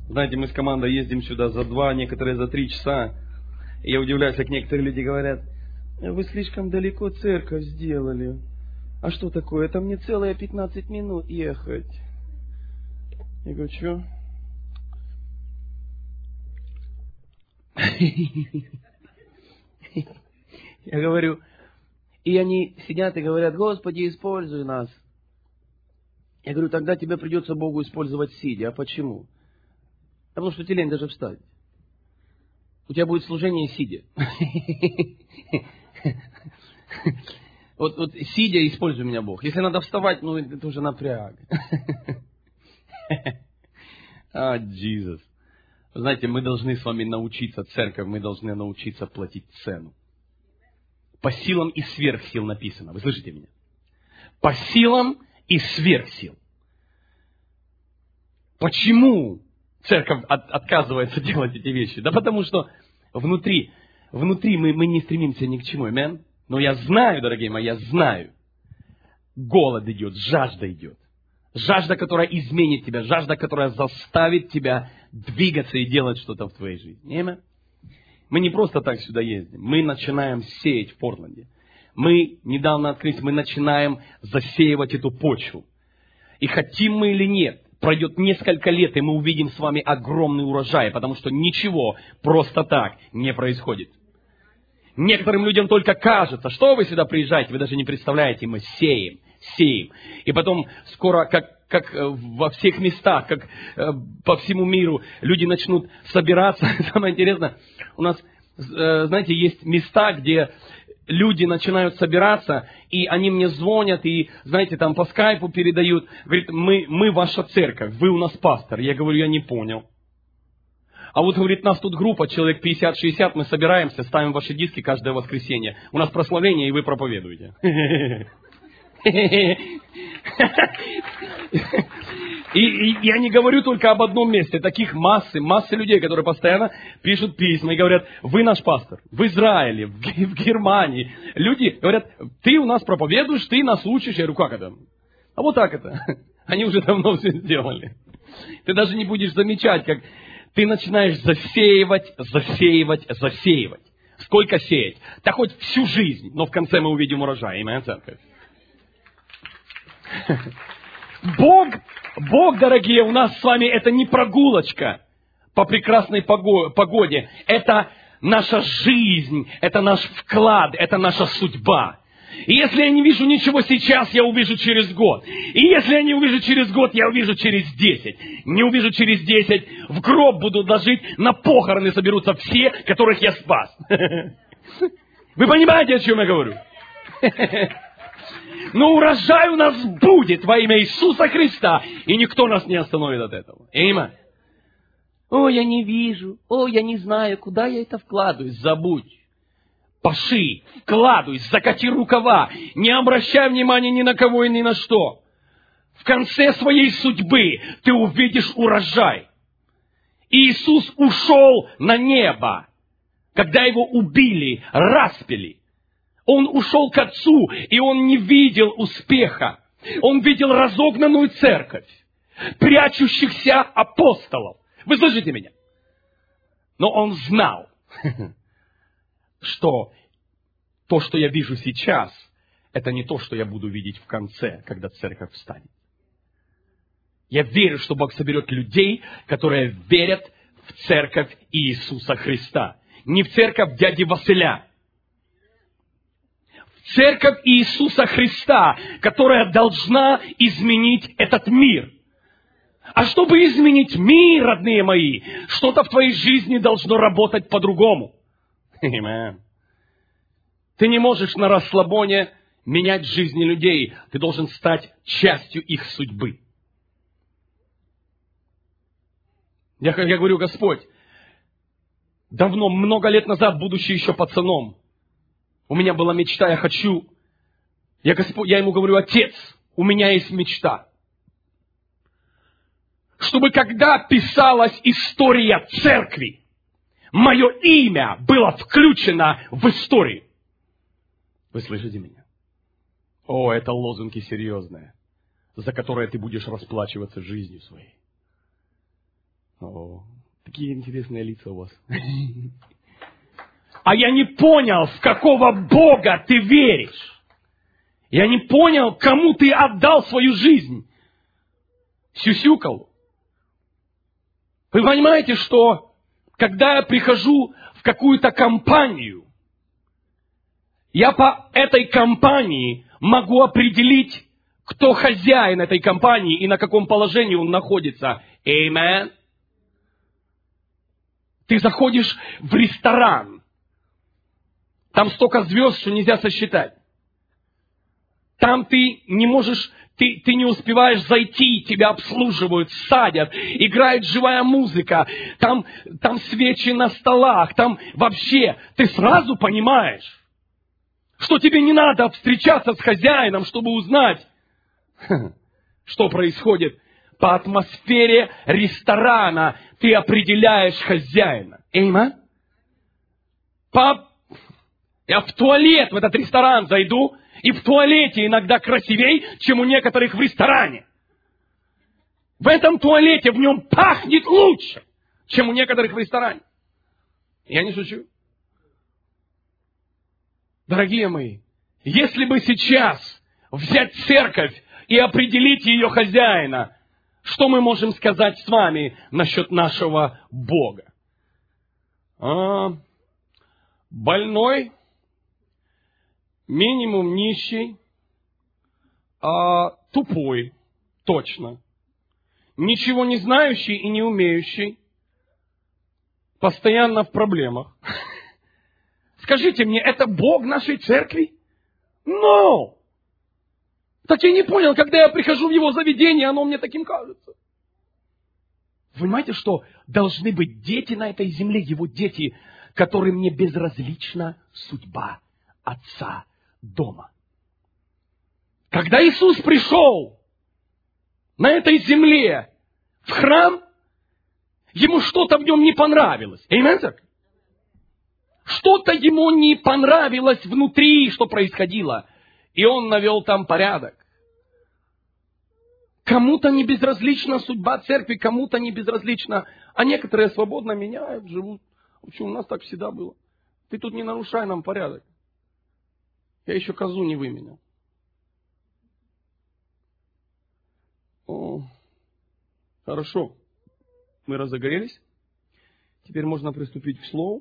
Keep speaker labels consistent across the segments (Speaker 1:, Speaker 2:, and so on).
Speaker 1: Знаете, мы с командой ездим сюда за 2, некоторые за 3 часа. И я удивляюсь, как некоторые люди говорят: вы слишком далеко церковь сделали. А что такое? Это мне целые 15 минут ехать. Я говорю, что? Я говорю, и они сидят и говорят: Господи, используй нас. Я говорю, тогда тебе придется Богу использовать сидя. А почему? Потому что тебе лень даже встать. У тебя будет служение сидя. Вот сидя, используй меня, Бог. Если надо вставать, ну это уже напряг. Иисус. Знаете, мы должны с вами научиться, церковь, мы должны научиться платить цену. По силам и сверх сил написано. Вы слышите меня? По силам и сверх сил. Почему церковь отказывается делать эти вещи? Да потому что внутри мы не стремимся ни к чему. Аминь. Но я знаю, дорогие мои, я знаю. Голод идет, жажда идет. Жажда, которая изменит тебя. Жажда, которая заставит тебя двигаться и делать что-то в твоей жизни. Аминь. Мы не просто так сюда ездим. Мы начинаем сеять в Портленде. Мы недавно открылись, мы начинаем засеивать эту почву. И хотим мы или нет, пройдет несколько лет, и мы увидим с вами огромный урожай, потому что ничего просто так не происходит. Некоторым людям только кажется, что вы сюда приезжаете, вы даже не представляете, мы сеем. И потом скоро, как во всех местах, как по всему миру, люди начнут собираться. Самое интересное, у нас, знаете, есть места, где люди начинают собираться, и они мне звонят, и, знаете, там по скайпу передают, говорят, мы ваша церковь, вы у нас пастор. Я говорю, я не понял. А вот, говорит, нас тут группа, человек 50-60, мы собираемся, ставим ваши диски каждое воскресенье. У нас прославление, и вы проповедуете. И я не говорю только об одном месте. Таких массы людей, которые постоянно пишут письма и говорят, вы наш пастор. В Израиле, в Германии. Люди говорят, ты у нас проповедуешь, ты нас учишь. Я говорю, как это? А вот так это. Они уже давно все сделали. Ты даже не будешь замечать, как ты начинаешь засеивать. Сколько сеять? Да хоть всю жизнь, но в конце мы увидим урожай. Аминь, церковь. Бог, дорогие, у нас с вами это не прогулочка по прекрасной погоде. Это наша жизнь, это наш вклад, это наша судьба. И если я не вижу ничего сейчас, я увижу через год. И если я не увижу через год, я увижу через 10. Не увижу через 10, в гроб буду ложить, на похороны соберутся все, которых я спас. Вы понимаете, о чем я говорю? Но урожай у нас будет во имя Иисуса Христа, и никто нас не остановит от этого. Аминь. О, я не вижу, я не знаю, куда я это вкладываю. Забудь. Паши, вкладывай, закати рукава, не обращай внимания ни на кого и ни на что. В конце своей судьбы ты увидишь урожай. Иисус ушел на небо, когда его убили, распяли. Он ушел к Отцу, и он не видел успеха. Он видел разогнанную церковь, прячущихся апостолов. Вы слышите меня? Но он знал, что то, что я вижу сейчас, это не то, что я буду видеть в конце, когда церковь встанет. Я верю, что Бог соберет людей, которые верят в церковь Иисуса Христа. Не в церковь дяди Василя. В церковь Иисуса Христа, которая должна изменить этот мир. А чтобы изменить мир, родные мои, что-то в твоей жизни должно работать по-другому. Аминь. Ты не можешь на расслабоне менять жизни людей. Ты должен стать частью их судьбы. Я говорю, Господь, давно, много лет назад, будучи еще пацаном, у меня была мечта, я хочу. Я ему говорю, Отец, у меня есть мечта. Чтобы когда писалась история церкви, мое имя было включено в историю. Вы слышите меня? О, это лозунги серьезные, за которые ты будешь расплачиваться жизнью своей. О, такие интересные лица у вас. А я не понял, в какого Бога ты веришь. Я не понял, кому ты отдал свою жизнь. Сюсюкал. Вы понимаете, что когда я прихожу в какую-то компанию, я по этой компании могу определить, кто хозяин этой компании и на каком положении он находится. Amen. Ты заходишь в ресторан. Там столько звезд, что нельзя сосчитать. Там ты не можешь, ты не успеваешь зайти, тебя обслуживают, садят, играет живая музыка, там свечи на столах, там вообще, ты сразу понимаешь, что тебе не надо встречаться с хозяином, чтобы узнать, что происходит. По атмосфере ресторана ты определяешь хозяина. Эйма? Я в туалет в этот ресторан зайду, и в туалете иногда красивей, чем у некоторых в ресторане. В этом туалете в нем пахнет лучше, чем у некоторых в ресторане. Я не шучу. Дорогие мои, если бы сейчас взять церковь и определить ее хозяина, что мы можем сказать с вами насчет нашего Бога? Больной, минимум нищий, тупой, точно. Ничего не знающий и не умеющий, постоянно в проблемах. Скажите мне, это Бог нашей церкви? No! Так я не понял, когда я прихожу в его заведение, оно мне таким кажется. Вы понимаете, что должны быть дети на этой земле, его дети, которым не безразлична судьба отца дома. Когда Иисус пришел на этой земле в храм, ему что-то в нем не понравилось. Аминь? Что-то ему не понравилось внутри, что происходило. И он навел там порядок. Кому-то не безразлична судьба церкви, кому-то не безразлична. А некоторые свободно меняют, живут. В общем, у нас так всегда было. Ты тут не нарушай нам порядок. Я еще козу не выменял. Хорошо. Мы разогрелись. Теперь можно приступить к слову.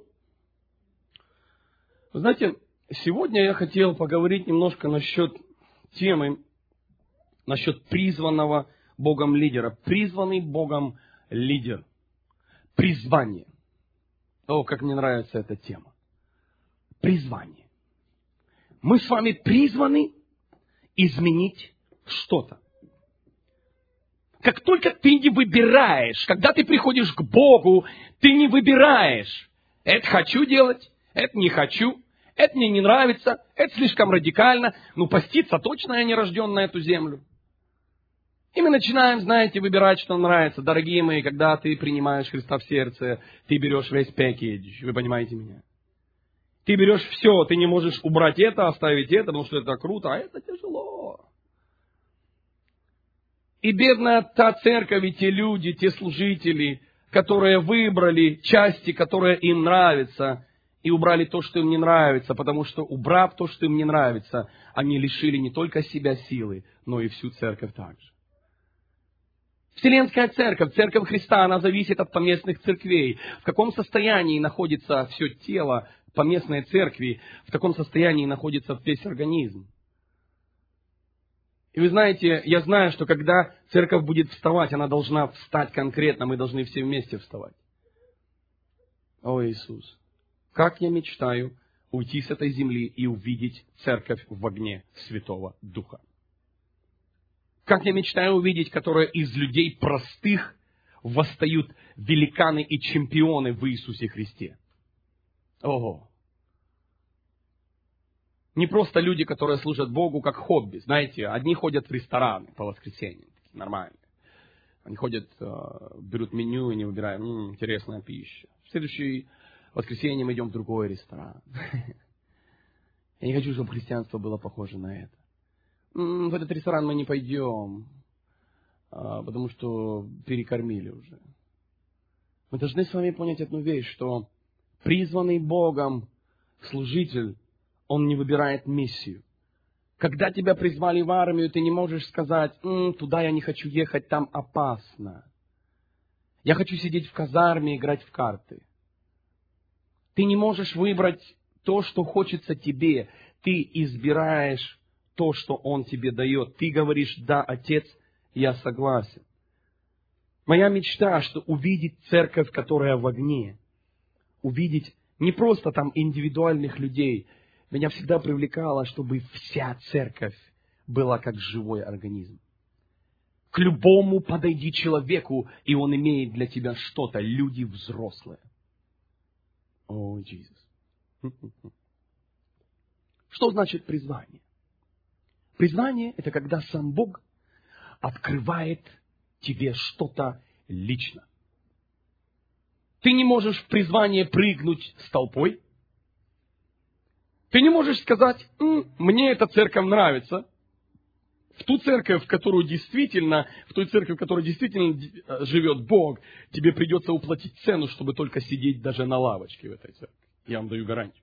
Speaker 1: Вы знаете, сегодня я хотел поговорить немножко насчет темы, насчет призванного Богом лидера. Призванный Богом лидер. Призвание. О, как мне нравится эта тема. Призвание. Мы с вами призваны изменить что-то. Как только ты не выбираешь, когда ты приходишь к Богу, ты не выбираешь. Это хочу делать, это не хочу, это мне не нравится, это слишком радикально. Поститься точно я не рожден на эту землю. И мы начинаем, знаете, выбирать, что нравится. Дорогие мои, когда ты принимаешь Христа в сердце, ты берешь весь пакетч. Вы понимаете меня? Ты берешь все, ты не можешь убрать это, оставить это, потому что это круто, а это тяжело. И бедная та церковь, и те люди, те служители, которые выбрали части, которые им нравятся, и убрали то, что им не нравится, потому что, убрав то, что им не нравится, они лишили не только себя силы, но и всю церковь также. Вселенская церковь, церковь Христа, она зависит от поместных церквей. В каком состоянии находится все тело поместной церкви, в таком состоянии находится весь организм. И вы знаете, я знаю, что когда церковь будет вставать, она должна встать конкретно, мы должны все вместе вставать. О, Иисус, как я мечтаю уйти с этой земли и увидеть церковь в огне Святого Духа. Как я мечтаю увидеть, которые из людей простых восстают великаны и чемпионы в Иисусе Христе. Ого! Не просто люди, которые служат Богу как хобби. Знаете, одни ходят в рестораны по воскресеньям. Такие нормальные. Они ходят, берут меню и не выбирают. Интересная пища. В следующее воскресенье мы идем в другой ресторан. Я не хочу, чтобы христианство было похоже на это. В этот ресторан мы не пойдем, потому что перекормили уже. Мы должны с вами понять одну вещь, что призванный Богом служитель, он не выбирает миссию. Когда тебя призвали в армию, ты не можешь сказать: туда я не хочу ехать, там опасно. Я хочу сидеть в казарме и играть в карты. Ты не можешь выбрать то, что хочется тебе. Ты избираешь то, что Он тебе дает. Ты говоришь: да, Отец, я согласен. Моя мечта, что увидеть церковь, которая в огне. Увидеть не просто там индивидуальных людей. Меня всегда привлекало, чтобы вся церковь была как живой организм. К любому подойди человеку, и он имеет для тебя что-то. Люди взрослые. О, Иисус. Что значит призвание? Призвание – это когда сам Бог открывает тебе что-то лично. Ты не можешь в призвание прыгнуть с толпой. Ты не можешь сказать: мне эта церковь нравится. В ту церковь, в той церковь, в которой действительно живет Бог, тебе придется уплатить цену, чтобы только сидеть даже на лавочке в этой церкви. Я вам даю гарантию.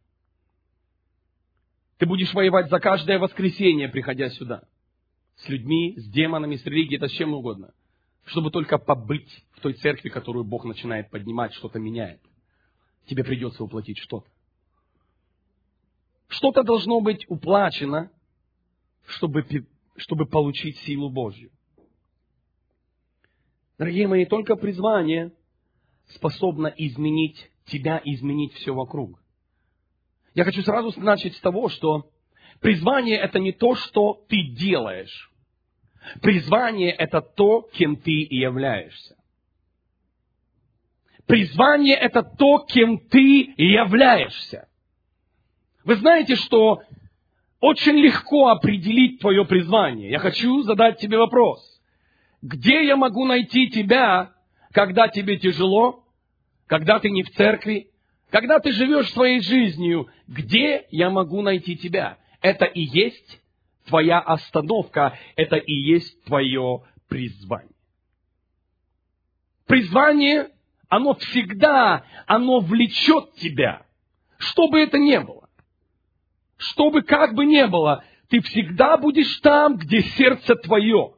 Speaker 1: Ты будешь воевать за каждое воскресенье, приходя сюда. С людьми, с демонами, с религией, да с чем угодно. Чтобы только побыть в той церкви, которую Бог начинает поднимать, что-то меняет. Тебе придется уплатить что-то. Что-то должно быть уплачено, чтобы получить силу Божью. Дорогие мои, только призвание способно изменить тебя, изменить все вокруг. Я хочу сразу начать с того, что призвание – это не то, что ты делаешь. Призвание – это то, кем ты и являешься. Призвание – это то, кем ты и являешься. Вы знаете, что очень легко определить твое призвание. Я хочу задать тебе вопрос. Где я могу найти тебя, когда тебе тяжело, когда ты не в церкви, когда ты живешь своей жизнью? Где я могу найти тебя? Это и есть твоя остановка, это и есть твое призвание. Призвание, оно всегда, оно влечет тебя, что бы это ни было. Что бы как бы ни было, ты всегда будешь там, где сердце твое.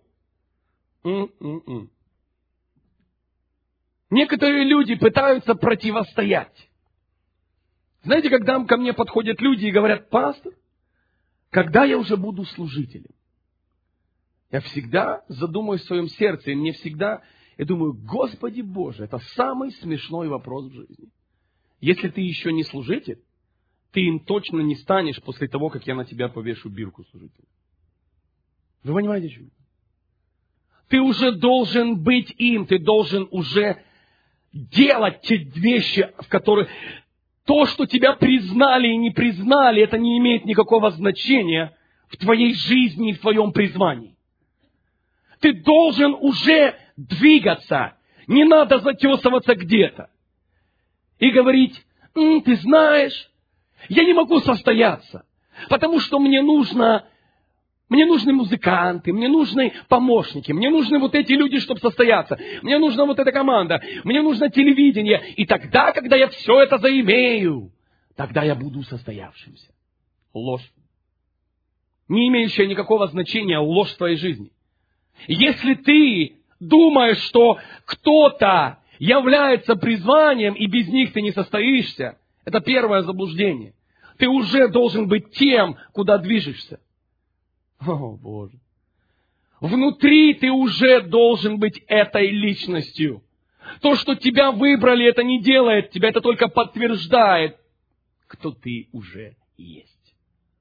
Speaker 1: Некоторые люди пытаются противостоять. Знаете, когда ко мне подходят люди и говорят: пастор, когда я уже буду служителем? Я всегда задумаюсь в своем сердце, и я думаю: Господи Боже, это самый смешной вопрос в жизни. Если ты еще не служитель, ты им точно не станешь после того, как я на тебя повешу бирку служителя. Вы понимаете, что? Ты уже должен быть им, ты должен уже делать те вещи, в которых то, что тебя признали и не признали, это не имеет никакого значения в твоей жизни и в твоем призвании. Ты должен уже двигаться, не надо затесываться где-то и говорить: ты знаешь, я не могу состояться, потому что мне нужны музыканты, мне нужны помощники, мне нужны вот эти люди, чтобы состояться, мне нужна вот эта команда, мне нужно телевидение. И тогда, когда я все это заимею, тогда я буду состоявшимся. Ложь. Не имеющая никакого значения ложь в твоей жизни. Если ты думаешь, что кто-то является призванием, и без них ты не состоишься, это первое заблуждение. Ты уже должен быть тем, куда движешься. О, Боже. Внутри ты уже должен быть этой личностью. То, что тебя выбрали, это не делает тебя, это только подтверждает, кто ты уже есть.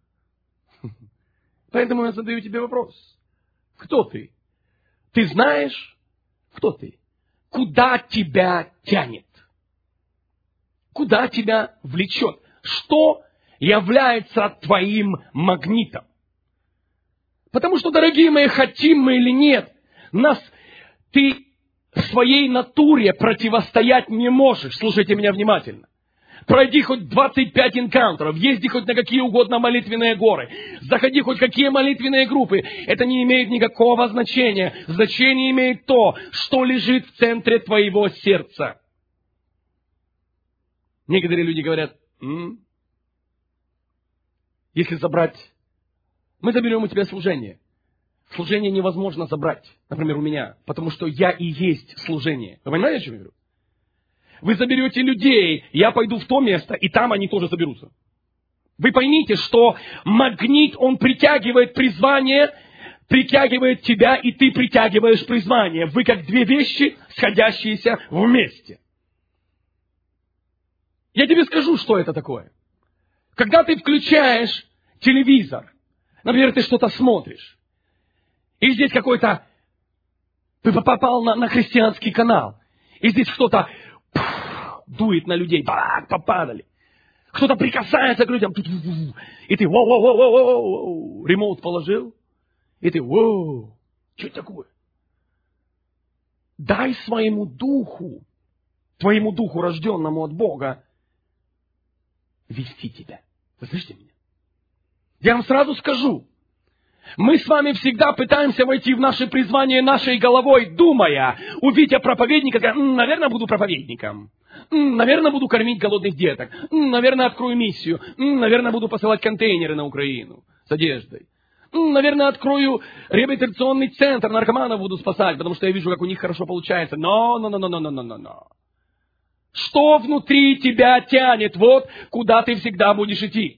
Speaker 1: Поэтому я задаю тебе вопрос. Кто ты? Ты знаешь, кто ты? Куда тебя тянет? Куда тебя влечет? Что является твоим магнитом? Потому что, дорогие мои, хотим мы или нет, ты в своей натуре противостоять не можешь. Слушайте меня внимательно. Пройди хоть 25 энкаунтеров, езди хоть на какие угодно молитвенные горы, заходи хоть в какие молитвенные группы. Это не имеет никакого значения. Значение имеет то, что лежит в центре твоего сердца. Некоторые люди говорят, если забрать, мы заберем у тебя служение. Служение невозможно забрать, например, у меня, потому что я и есть служение. Вы понимаете, о чем я говорю? Вы заберете людей, я пойду в то место, и там они тоже соберутся. Вы поймите, что магнит, он притягивает призвание, притягивает тебя, и ты притягиваешь призвание. Вы как две вещи, сходящиеся вместе. Я тебе скажу, что это такое. Когда ты включаешь телевизор, например, ты что-то смотришь, и здесь какой-то, ты попал на христианский канал, и здесь кто-то дует на людей, попадали. Кто-то прикасается к людям, и ты воу, ремоут положил, и ты воу, что это такое? Дай своему духу, твоему духу, рожденному от Бога, вести тебя. Вы слышите меня? Я вам сразу скажу, мы с вами всегда пытаемся войти в наше призвание нашей головой, думая, увидя проповедника, наверное, буду проповедником. Наверное, буду кормить голодных деток. Наверное, открою миссию. Наверное, буду посылать контейнеры на Украину с одеждой. Наверное, открою реабилитационный центр, наркоманов буду спасать, потому что я вижу, как у них хорошо получается. Но. Что внутри тебя тянет? Вот куда ты всегда будешь идти.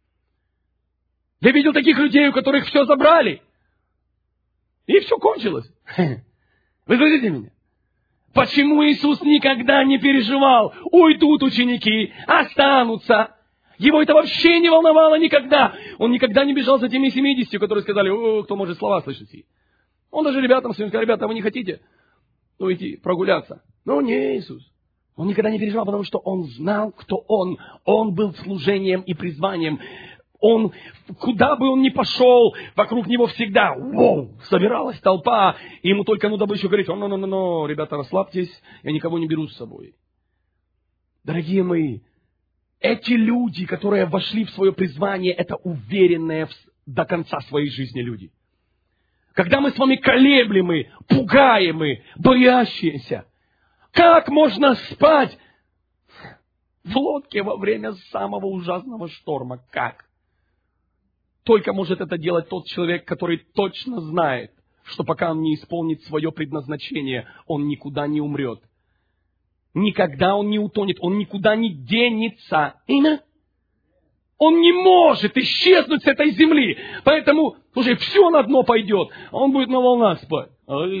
Speaker 1: Я видел таких людей, у которых все забрали. И все кончилось. Вы слышите меня? Почему Иисус никогда не переживал? Уйдут ученики, останутся. Его это вообще не волновало никогда. Он никогда не бежал за теми 70, которые сказали, кто может слова слышать. Он даже ребятам своим сказал, ребята, вы не хотите уйти, прогуляться? Ну, не Иисус. Он никогда не переживал, потому что он знал, кто он. Он был служением и призванием. Он, куда бы он ни пошел, вокруг него всегда собиралась толпа, и ему только надо было еще говорить, ребята, расслабьтесь, я никого не беру с собой. Дорогие мои, эти люди, которые вошли в свое призвание, это уверенные до конца своей жизни люди. Когда мы с вами колеблемы, пугаемы, боящиеся, как можно спать в лодке во время самого ужасного шторма? Как? Только может это делать тот человек, который точно знает, что пока он не исполнит свое предназначение, он никуда не умрет. Никогда он не утонет, он никуда не денется. Он не может исчезнуть с этой земли. Поэтому, слушай, все на дно пойдет, а он будет на волнах спать.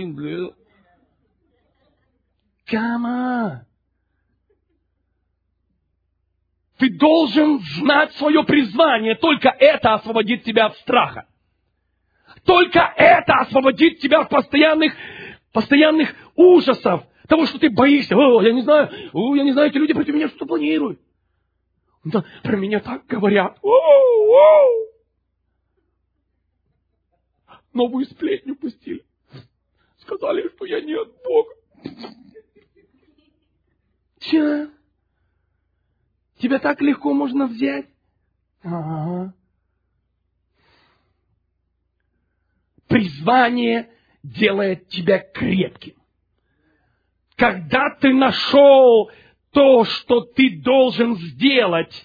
Speaker 1: Come on. Ты должен знать свое призвание. Только это освободит тебя от страха. Только это освободит тебя от постоянных ужасов. Того, что ты боишься. Я не знаю, эти люди против меня что-то планируют. Да, про меня так говорят. Новую сплетню пустили. Сказали, что я не от Бога. Че? Тебя так легко можно взять? Ага. Призвание делает тебя крепким. Когда ты нашел то, что ты должен сделать,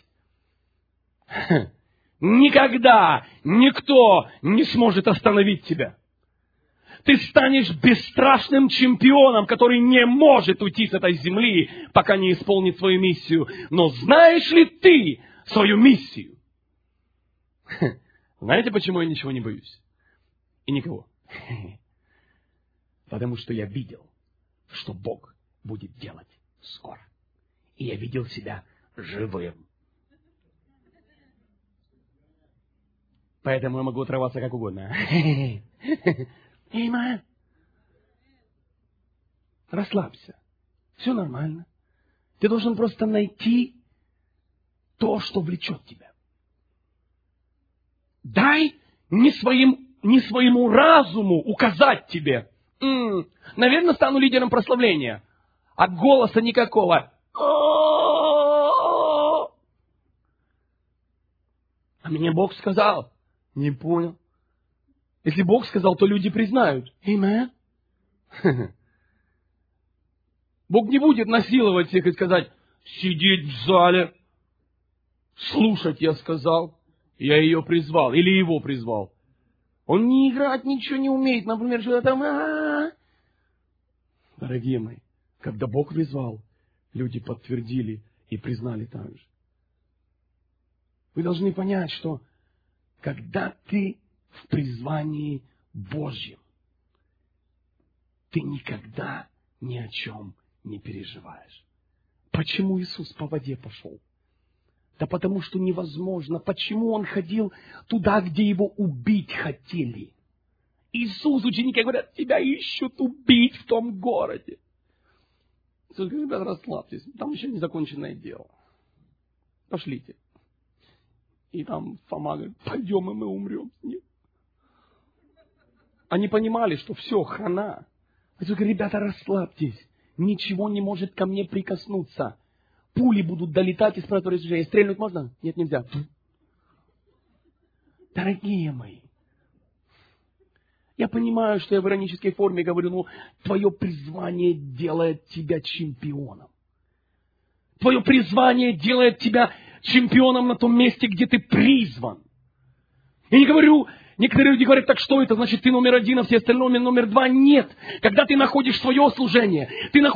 Speaker 1: никогда никто не сможет остановить тебя. Ты станешь бесстрашным чемпионом, который не может уйти с этой земли, пока не исполнит свою миссию. Но знаешь ли ты свою миссию? Знаете, почему я ничего не боюсь? И никого. Потому что я видел, что Бог будет делать скоро. И я видел себя живым. Поэтому я могу отрываться как угодно. Аминь. Расслабься. Все нормально. Ты должен просто найти то, что влечет тебя. Дай не своему разуму указать тебе. Наверное, стану лидером прославления. А голоса никакого. А мне Бог сказал. Не понял. Если Бог сказал, то люди признают. Аминь. Бог не будет насиловать всех и сказать, сидеть в зале, слушать, я сказал, я ее призвал, или его призвал. Он не играть ничего не умеет, например, что-то там. Дорогие мои, когда Бог призвал, люди подтвердили и признали так же. Вы должны понять, что когда ты в призвании Божьем, ты никогда ни о чем не переживаешь. Почему Иисус по воде пошел? Да потому что невозможно. Почему Он ходил туда, где Его убить хотели? Иисус, ученики говорят, тебя ищут убить в том городе. Иисус говорит, ребята, расслабьтесь, там еще не законченное дело. Пошлите. И там Фома говорит, пойдем, и мы умрем с ним. Они понимали, что все, хана. Иисус говорит, ребята, расслабьтесь. Ничего не может ко мне прикоснуться. Пули будут долетать из простора сужения. Стрельнуть можно? Нет, нельзя. Дорогие мои, я понимаю, что я в иронической форме говорю, но твое призвание делает тебя чемпионом. Твое призвание делает тебя чемпионом на том месте, где ты призван. Я не говорю, некоторые люди говорят, так что это, значит, ты номер один, а все остальные номер два. Нет. Когда ты находишь свое служение,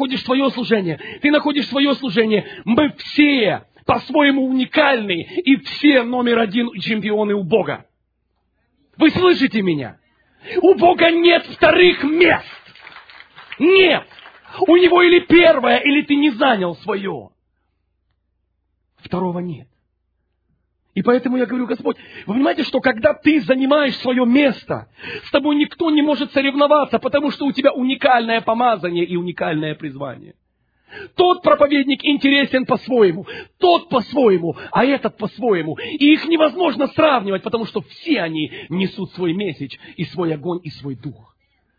Speaker 1: мы все по-своему уникальны, и все номер один чемпионы у Бога. Вы слышите меня? У Бога нет вторых мест. Нет. У Него или первое, или ты не занял свое. Второго нет. И поэтому я говорю, Господь, вы понимаете, что когда ты занимаешь свое место, с тобой никто не может соревноваться, потому что у тебя уникальное помазание и уникальное призвание. Тот проповедник интересен по-своему, тот по-своему, а этот по-своему. И их невозможно сравнивать, потому что все они несут свой месседж, и свой огонь, и свой дух.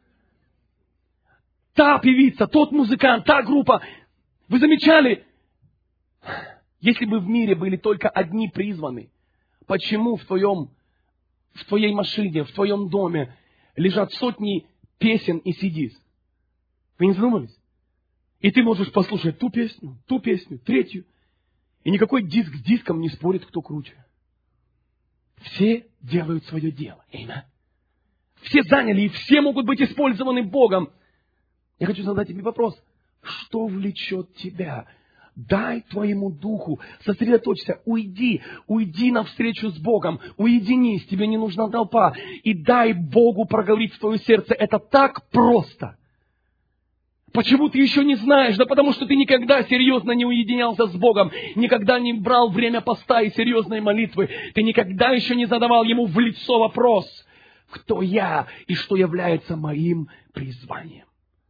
Speaker 1: Та певица, тот музыкант, та группа. Вы замечали, если бы в мире были только одни призваны, почему в твоей машине, в твоем доме лежат сотни песен и CDs? Вы не задумались? И ты можешь послушать ту песню, третью. И никакой диск с диском не спорит, кто круче. Все делают свое дело. Аминь. Все заняли, и все могут быть использованы Богом. Я хочу задать тебе вопрос. Что влечет тебя? Дай твоему духу, сосредоточься, уйди навстречу с Богом, уединись, тебе не нужна толпа. И дай Богу проговорить в твое сердце. Это так просто. Почему ты еще не знаешь? Да потому что ты никогда серьезно не уединялся с Богом, никогда не брал время поста и серьезной молитвы. Ты никогда еще не задавал Ему в лицо вопрос, кто я и что является моим призванием.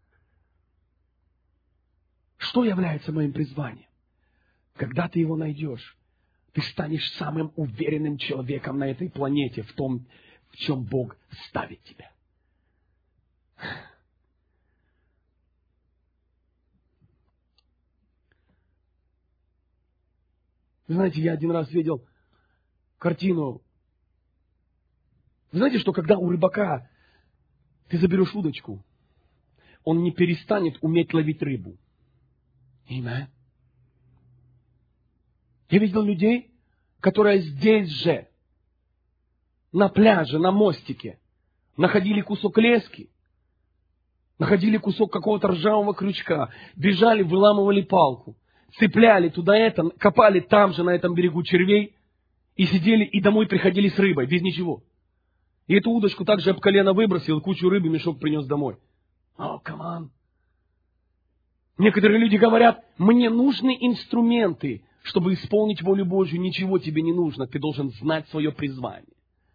Speaker 1: Что является моим призванием? Когда ты его найдешь, ты станешь самым уверенным человеком на этой планете в том, в чем Бог ставит тебя. Вы знаете, я один раз видел картину. Вы знаете, что когда у рыбака ты заберешь удочку, он не перестанет уметь ловить рыбу. Аминь. Я видел людей, которые здесь же, на пляже, на мостике, находили кусок лески, находили кусок какого-то ржавого крючка, бежали, выламывали палку, цепляли туда это, копали там же, на этом берегу червей, и сидели, и домой приходили с рыбой, без ничего. И эту удочку также об колено выбросил, кучу рыбы, мешок принес домой. О, каман. Некоторые люди говорят, мне нужны инструменты, чтобы исполнить волю Божью. Ничего тебе не нужно. Ты должен знать свое призвание.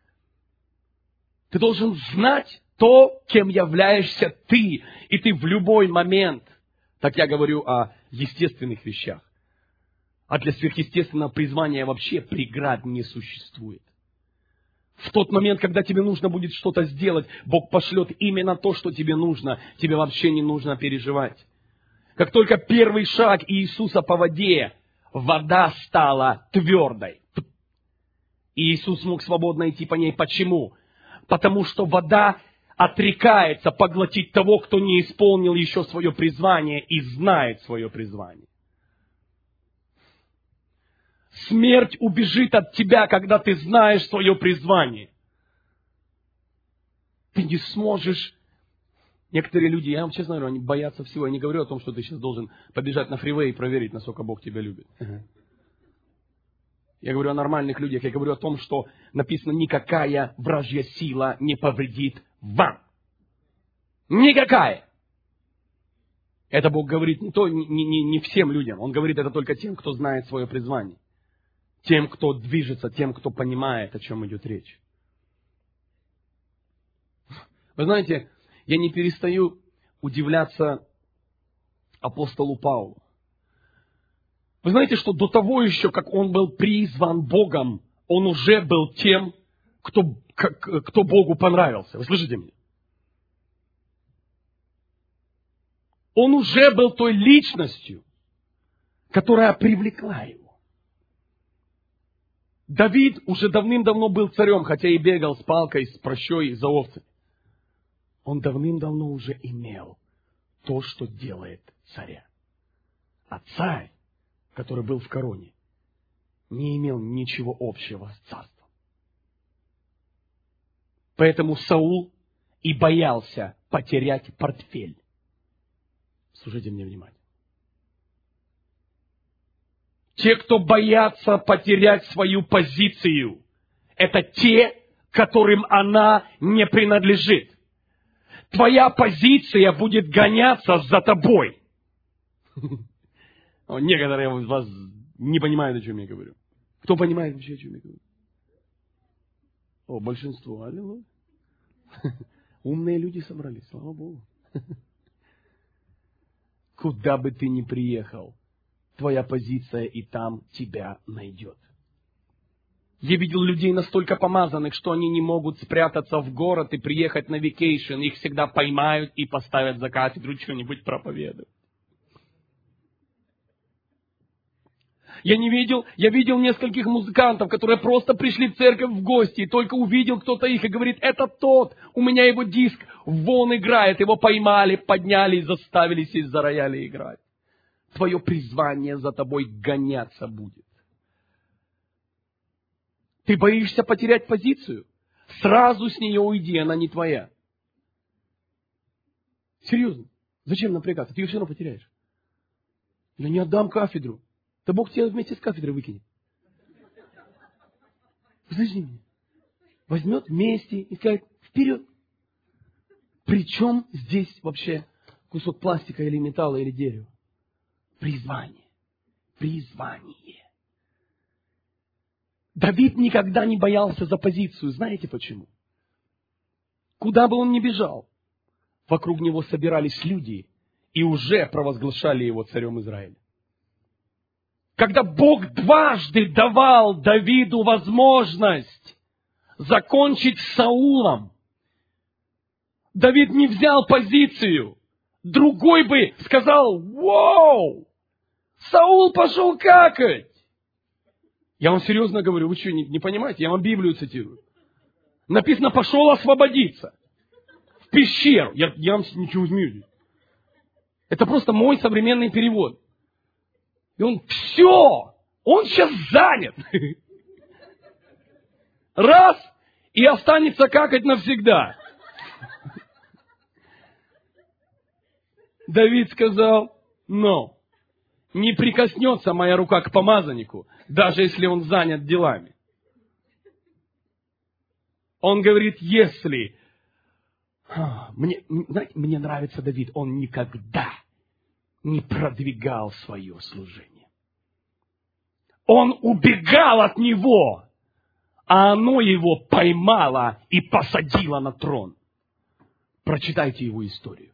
Speaker 1: Ты должен знать то, кем являешься ты. И ты в любой момент, так я говорю о естественных вещах, а для сверхъестественного призвания вообще преград не существует. В тот момент, когда тебе нужно будет что-то сделать, Бог пошлет именно то, что тебе нужно. Тебе вообще не нужно переживать. Как только первый шаг Иисуса по воде, вода стала твердой. И Иисус мог свободно идти по ней. Почему? Потому что вода отрекается поглотить того, кто не исполнил еще свое призвание и знает свое призвание. Смерть убежит от тебя, когда ты знаешь свое призвание. Ты не сможешь... Некоторые люди, я вам честно говорю, они боятся всего. Я не говорю о том, что ты сейчас должен побежать на фривей и проверить, насколько Бог тебя любит. Я говорю о нормальных людях. Я говорю о том, что написано, никакая вражья сила не повредит вам. Никакая. Это Бог говорит не всем людям. Он говорит это только тем, кто знает свое призвание. Тем, кто движется, тем, кто понимает, о чем идет речь. Вы знаете, я не перестаю удивляться апостолу Павлу. Вы знаете, что до того еще, как он был призван Богом, он уже был тем, кто Богу понравился. Вы слышите меня? Он уже был той личностью, которая привлекла его. Давид уже давным-давно был царем, хотя и бегал с палкой, с прощой за овцами. Он давным-давно уже имел то, что делает царя. А царь, который был в короне, не имел ничего общего с царством. Поэтому Саул и боялся потерять портфель. Слушайте мне внимательно. Те, кто боятся потерять свою позицию, это те, которым она не принадлежит. Твоя позиция будет гоняться за тобой. Некоторые из вас не понимают, о чем я говорю. Кто понимает вообще, о чем я говорю? Большинство. Аллилуйя. Умные люди собрались, слава Богу. Куда бы ты ни приехал, твоя позиция и там тебя найдет. Я видел людей настолько помазанных, что они не могут спрятаться в город и приехать на вакейшн. Их всегда поймают и поставят за кафедру что-нибудь проповедовать. Я видел нескольких музыкантов, которые просто пришли в церковь в гости, и только увидел кто-то их и говорит, это тот, у меня его диск, вон играет, его поймали, подняли и заставили сесть за рояль и играть. Твое призвание за тобой гоняться будет. Ты боишься потерять позицию? Сразу с нее уйди, она не твоя. Серьезно. Зачем напрягаться? Ты ее все равно потеряешь. Я не отдам кафедру. Да Бог тебя вместе с кафедрой выкинет. Подожди меня. Возьмет вместе и скажет, вперед. Причем здесь вообще кусок пластика или металла или дерева? Призвание. Призвание. Давид никогда не боялся за позицию. Знаете почему? Куда бы он ни бежал, вокруг него собирались люди и уже провозглашали его царем Израиля. Когда Бог дважды давал Давиду возможность закончить с Саулом, Давид не взял позицию. Другой бы сказал, вау, Саул пошел какать. Я вам серьезно говорю, вы что, не понимаете? Я вам Библию цитирую. Написано, пошел освободиться. В пещеру. Я вам ничего не смеюсь. Это просто мой современный перевод. И он, все, он сейчас занят. Раз, и останется какать навсегда. Давид сказал, но не прикоснется моя рука к помазаннику, даже если он занят делами. Он говорит, если... Мне нравится Давид, он никогда не продвигал свое служение. Он убегал от него, а оно его поймало и посадило на трон. Прочитайте его историю.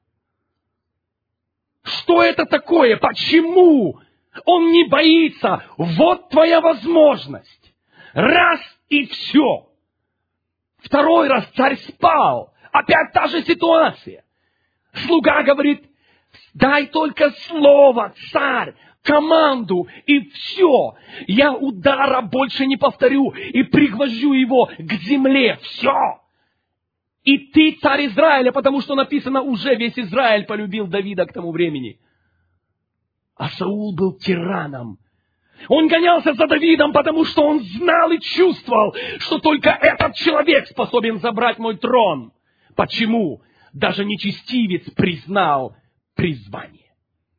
Speaker 1: Что это такое? Почему он не боится? Вот твоя возможность. Раз и все. Второй раз царь спал. Опять та же ситуация. Слуга говорит, дай только слово, царь, команду, и все. Я удара больше не повторю, и пригвожу его к земле. Все. И ты царь Израиля, потому что написано, уже весь Израиль полюбил Давида к тому времени. А Саул был тираном. Он гонялся за Давидом, потому что он знал и чувствовал, что только этот человек способен забрать мой трон. Почему? Даже нечестивец признал призвание.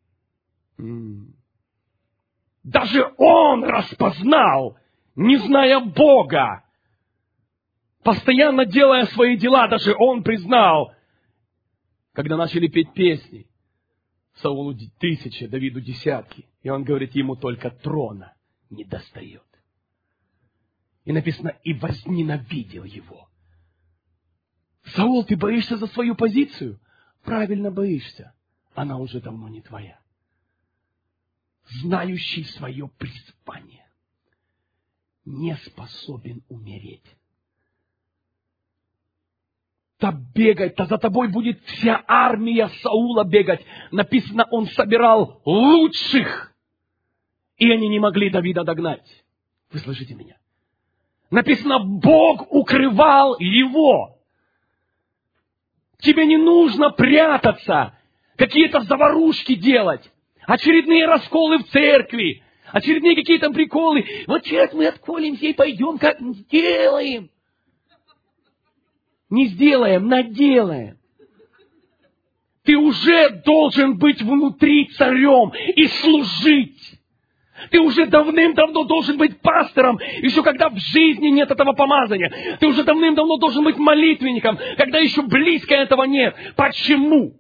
Speaker 1: Даже он распознал, не зная Бога, постоянно делая свои дела, даже он признал, когда начали петь песни, Саулу 1000, Давиду 10. И он говорит, ему только трона не достает. И написано, и возненавидел его. Саул, ты боишься за свою позицию? Правильно боишься. Она уже давно не твоя. Знающий свое призвание не способен умереть. То за тобой будет вся армия Саула бегать. Написано, он собирал лучших, и они не могли Давида догнать. Вы слышите меня? Написано, Бог укрывал его. Тебе не нужно прятаться, какие-то заварушки делать, очередные расколы в церкви, очередные какие-то приколы. Вот сейчас мы отколемся и пойдем, как сделаем. Не сделаем, наделаем. Ты уже должен быть внутри царем и служить. Ты уже давным-давно должен быть пастором, еще когда в жизни нет этого помазания. Ты уже давным-давно должен быть молитвенником, когда еще близко этого нет. Почему?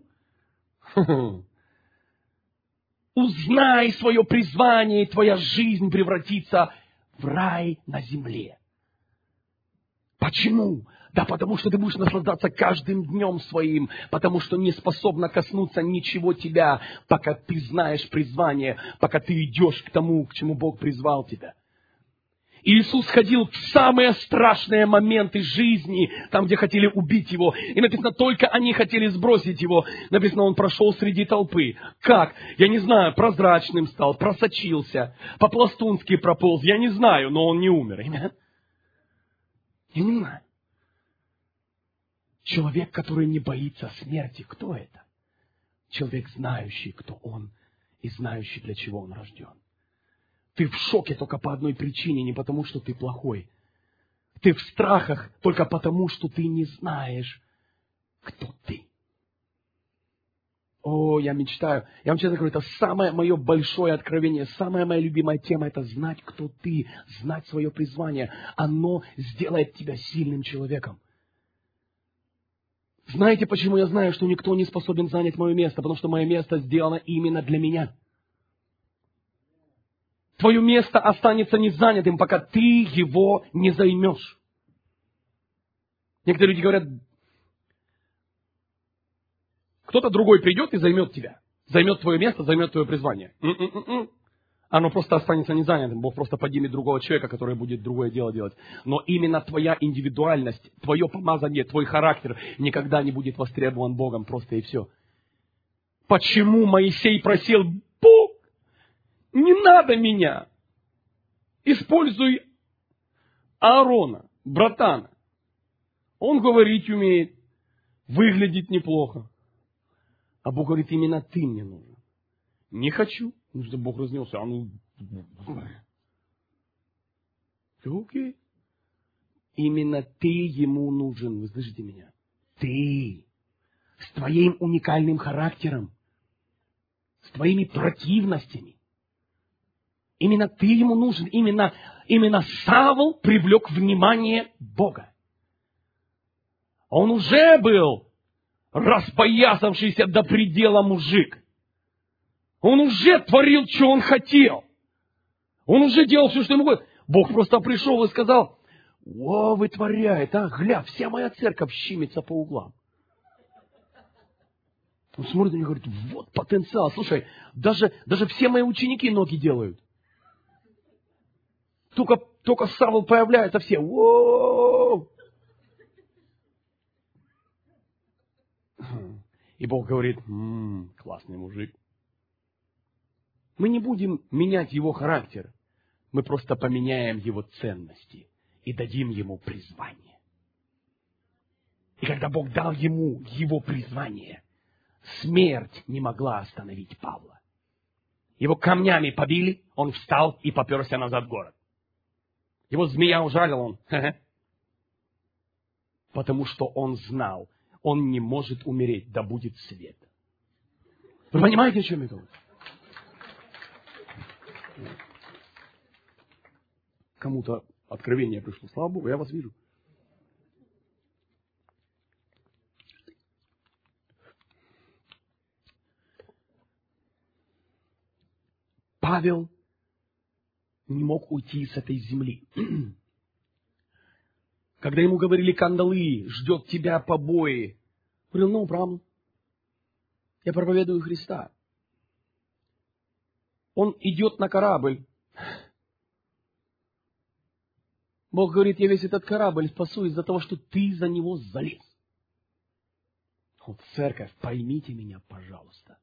Speaker 1: Узнай свое призвание, и твоя жизнь превратится в рай на земле. Почему? Да потому что ты будешь наслаждаться каждым днем своим, потому что не способна коснуться ничего тебя, пока ты знаешь призвание, пока ты идешь к тому, к чему Бог призвал тебя. Иисус ходил в самые страшные моменты жизни, там, где хотели убить Его. И написано, только они хотели сбросить Его. Написано, Он прошел среди толпы. Как? Я не знаю, прозрачным стал, просочился, по-пластунски прополз. Я не знаю, но Он не умер. Я не знаю. Человек, который не боится смерти, кто это? Человек, знающий, кто он, и знающий, для чего он рожден. Ты в шоке только по одной причине, не потому, что ты плохой. Ты в страхах только потому, что ты не знаешь, кто ты. О, я мечтаю. Я вам честно говорю, это самое мое большое откровение, самая моя любимая тема, это знать, кто ты, знать свое призвание. Оно сделает тебя сильным человеком. Знаете, почему я знаю, что никто не способен занять мое место? Потому что мое место сделано именно для меня. Твое место останется не занятым, пока ты его не займешь. Некоторые люди говорят, кто-то другой придет и займет тебя. Займет твое место, займет твое призвание. Оно просто останется не занятым. Бог просто поднимет другого человека, который будет другое дело делать. Но именно твоя индивидуальность, твое помазание, твой характер никогда не будет востребован Богом. Просто и все. Почему Моисей просил, Бог, не надо меня. Используй Аарона, братана. Он говорить умеет, выглядит неплохо. А Бог говорит, именно ты мне нужен. Не хочу. Ну, что Бог разнесся, окей. Именно ты ему нужен, вы слышите меня? Ты. С твоим уникальным характером. С твоими противностями. Именно ты ему нужен. Именно Савл привлек внимание Бога. Он уже был распоясавшийся до предела мужик. Он уже творил, что он хотел. Он уже делал все, что ему угодно. Бог просто пришел и сказал, о, вытворяет, гля, вся моя церковь щимится по углам. Он смотрит на меня и говорит, вот потенциал. Слушай, даже все мои ученики ноги делают. Только Савл появляется, все, о-о-о. И Бог говорит, классный мужик. Мы не будем менять его характер. Мы просто поменяем его ценности и дадим ему призвание. И когда Бог дал ему его призвание, смерть не могла остановить Павла. Его камнями побили, он встал и поперся назад в город. Его змея ужалила, он. Потому что он знал, он не может умереть, да будет свет. Вы понимаете, о чем я говорю? Кому-то откровение пришло. Слава Богу, я вас вижу. Павел не мог уйти с этой земли. Когда ему говорили кандалы, ждет тебя побои, говорил, no problem. Я проповедую Христа. Он идет на корабль. Бог говорит, я весь этот корабль спасу из-за того, что ты за него залез. Вот, церковь, поймите меня, пожалуйста.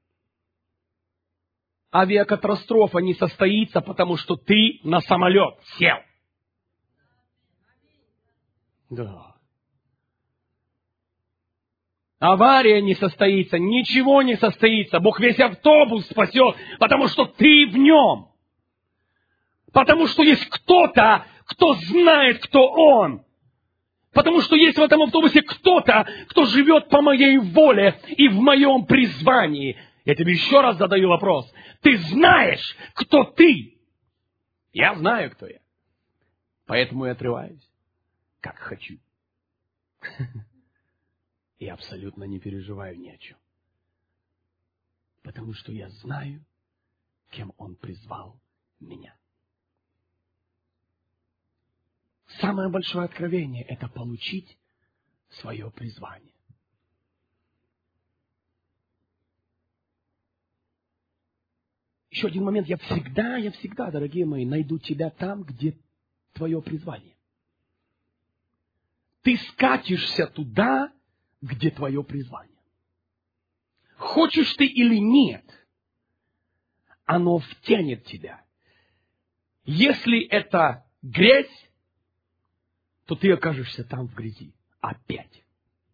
Speaker 1: Авиакатастрофа не состоится, потому что ты на самолет сел. Да. Авария не состоится, ничего не состоится. Бог весь автобус спасет, потому что ты в нем. Потому что есть кто-то, кто знает, кто он. Потому что есть в этом автобусе кто-то, кто живет по моей воле и в моем призвании. Я тебе еще раз задаю вопрос. Ты знаешь, кто ты? Я знаю, кто я. Поэтому я отрываюсь, как хочу. И абсолютно не переживаю ни о чем. Потому что я знаю, кем Он призвал меня. Самое большое откровение – это получить свое призвание. Еще один момент. Я всегда, дорогие мои, найду тебя там, где твое призвание. Ты скатишься туда, где твое призвание. Хочешь ты или нет, оно втянет тебя. Если это грязь, то ты окажешься там в грязи. Опять.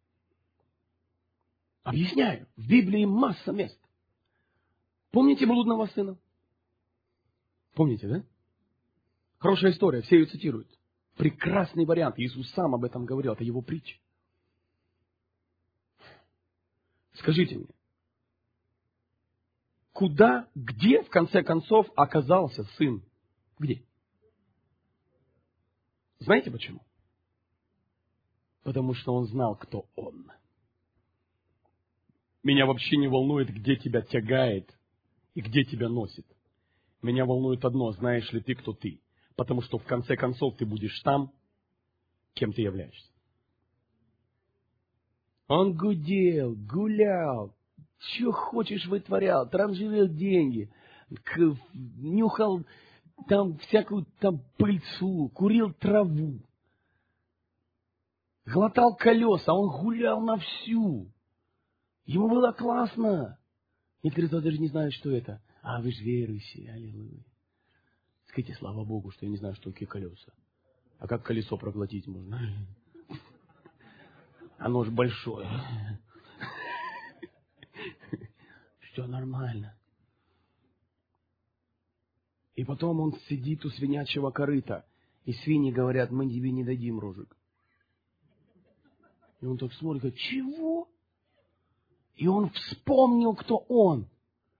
Speaker 1: Объясняю. В Библии масса мест. Помните блудного сына? Помните, да? Хорошая история, все ее цитируют. Прекрасный вариант. Иисус сам об этом говорил, это его притча. Скажите мне, где в конце концов оказался сын? Где? Знаете почему? Потому что он знал, кто он. Меня вообще не волнует, где тебя тягает и где тебя носит. Меня волнует одно, знаешь ли ты, кто ты. Потому что в конце концов ты будешь там, кем ты являешься. Он гудел, гулял, что хочешь вытворял, транжирил деньги, нюхал там всякую там пыльцу, курил траву, глотал колеса, он гулял на всю. Ему было классно. Некоторые даже не знают, что это. А вы же верующие, аллилуйя. Скажите, слава Богу, что я не знаю, что такие колеса. А как колесо проглотить можно? Оно же большое. Все нормально. И потом он сидит у свинячьего корыта. И свиньи говорят, мы тебе не дадим рожек. И он так смотрит, говорит, чего? И он вспомнил, кто он.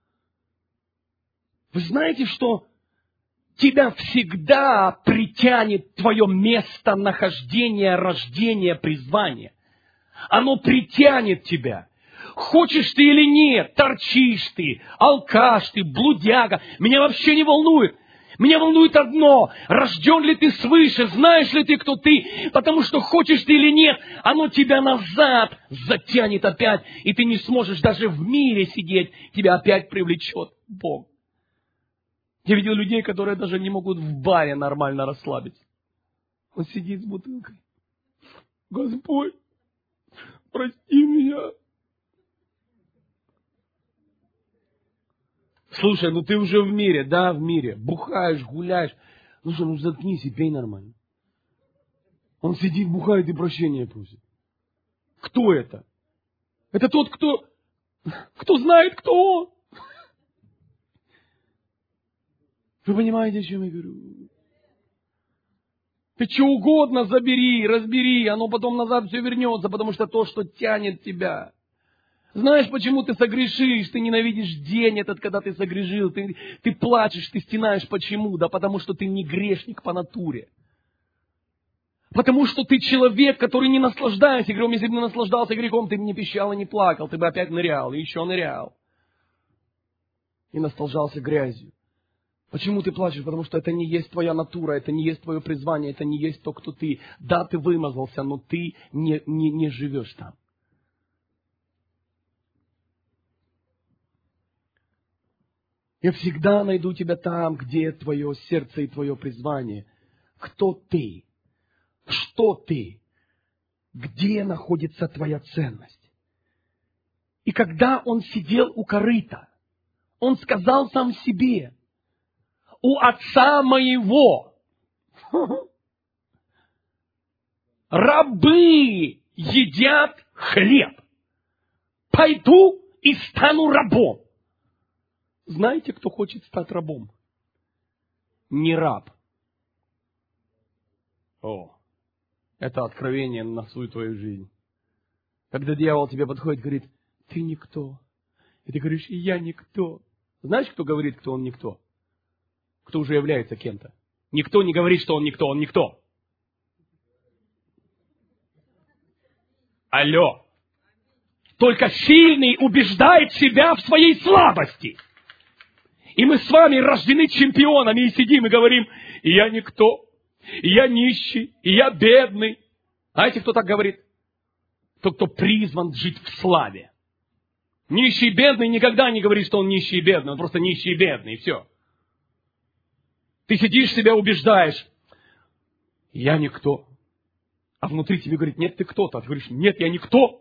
Speaker 1: Вы знаете, что тебя всегда притянет твое место нахождения, рождения, призвания. Оно притянет тебя. Хочешь ты или нет, торчишь ты, алкаш ты, блудяга. Меня вообще не волнует. Меня волнует одно. Рожден ли ты свыше, знаешь ли ты, кто ты. Потому что хочешь ты или нет, оно тебя назад затянет опять. И ты не сможешь даже в мире сидеть. Тебя опять привлечет Бог. Я видел людей, которые даже не могут в баре нормально расслабиться. Он сидит с бутылкой. Господь, прости меня. Слушай, ну ты уже в мире, да, в мире. Бухаешь, гуляешь. Ну заткнись и пей нормально. Он сидит, бухает и прощения просит. Кто это? Это тот, кто знает, кто он. Вы понимаете, о чем я говорю? Ты что угодно забери, разбери, оно потом назад все вернется, потому что то, что тянет тебя. Знаешь, почему ты согрешишь, ты ненавидишь день этот, когда ты согрешил, ты плачешь, ты стенаешь, почему? Да потому что ты не грешник по натуре. Потому что ты человек, который не наслаждается грехом. Если бы не наслаждался грехом, ты бы не пищал и не плакал, ты бы опять нырял, и еще нырял. И наслаждался грязью. Почему ты плачешь? Потому что это не есть твоя натура, это не есть твое призвание, это не есть то, кто ты. Да, ты вымазался, но ты не живешь там. Я всегда найду тебя там, где твое сердце и твое призвание. Кто ты? Что ты? Где находится твоя ценность? И когда он сидел у корыта, он сказал сам себе: у отца моего рабы едят хлеб. Пойду и стану рабом. Знаете, кто хочет стать рабом? Не раб. Это откровение на всю твою жизнь. Когда дьявол тебе подходит и говорит: ты никто. И ты говоришь: я никто. Знаешь, кто говорит, кто он никто? Кто уже является кем-то. Никто не говорит, что он никто, он никто. Алло. Только сильный убеждает себя в своей слабости. И мы с вами рождены чемпионами и сидим и говорим: и я никто, и я нищий, и я бедный. Знаете, кто так говорит? Тот, кто призван жить в славе. Нищий и бедный никогда не говорит, что он нищий и бедный, он просто нищий и бедный, и все. Ты сидишь, себя убеждаешь: я никто. А внутри тебе говорит: нет, ты кто-то. А ты говоришь: нет, я никто.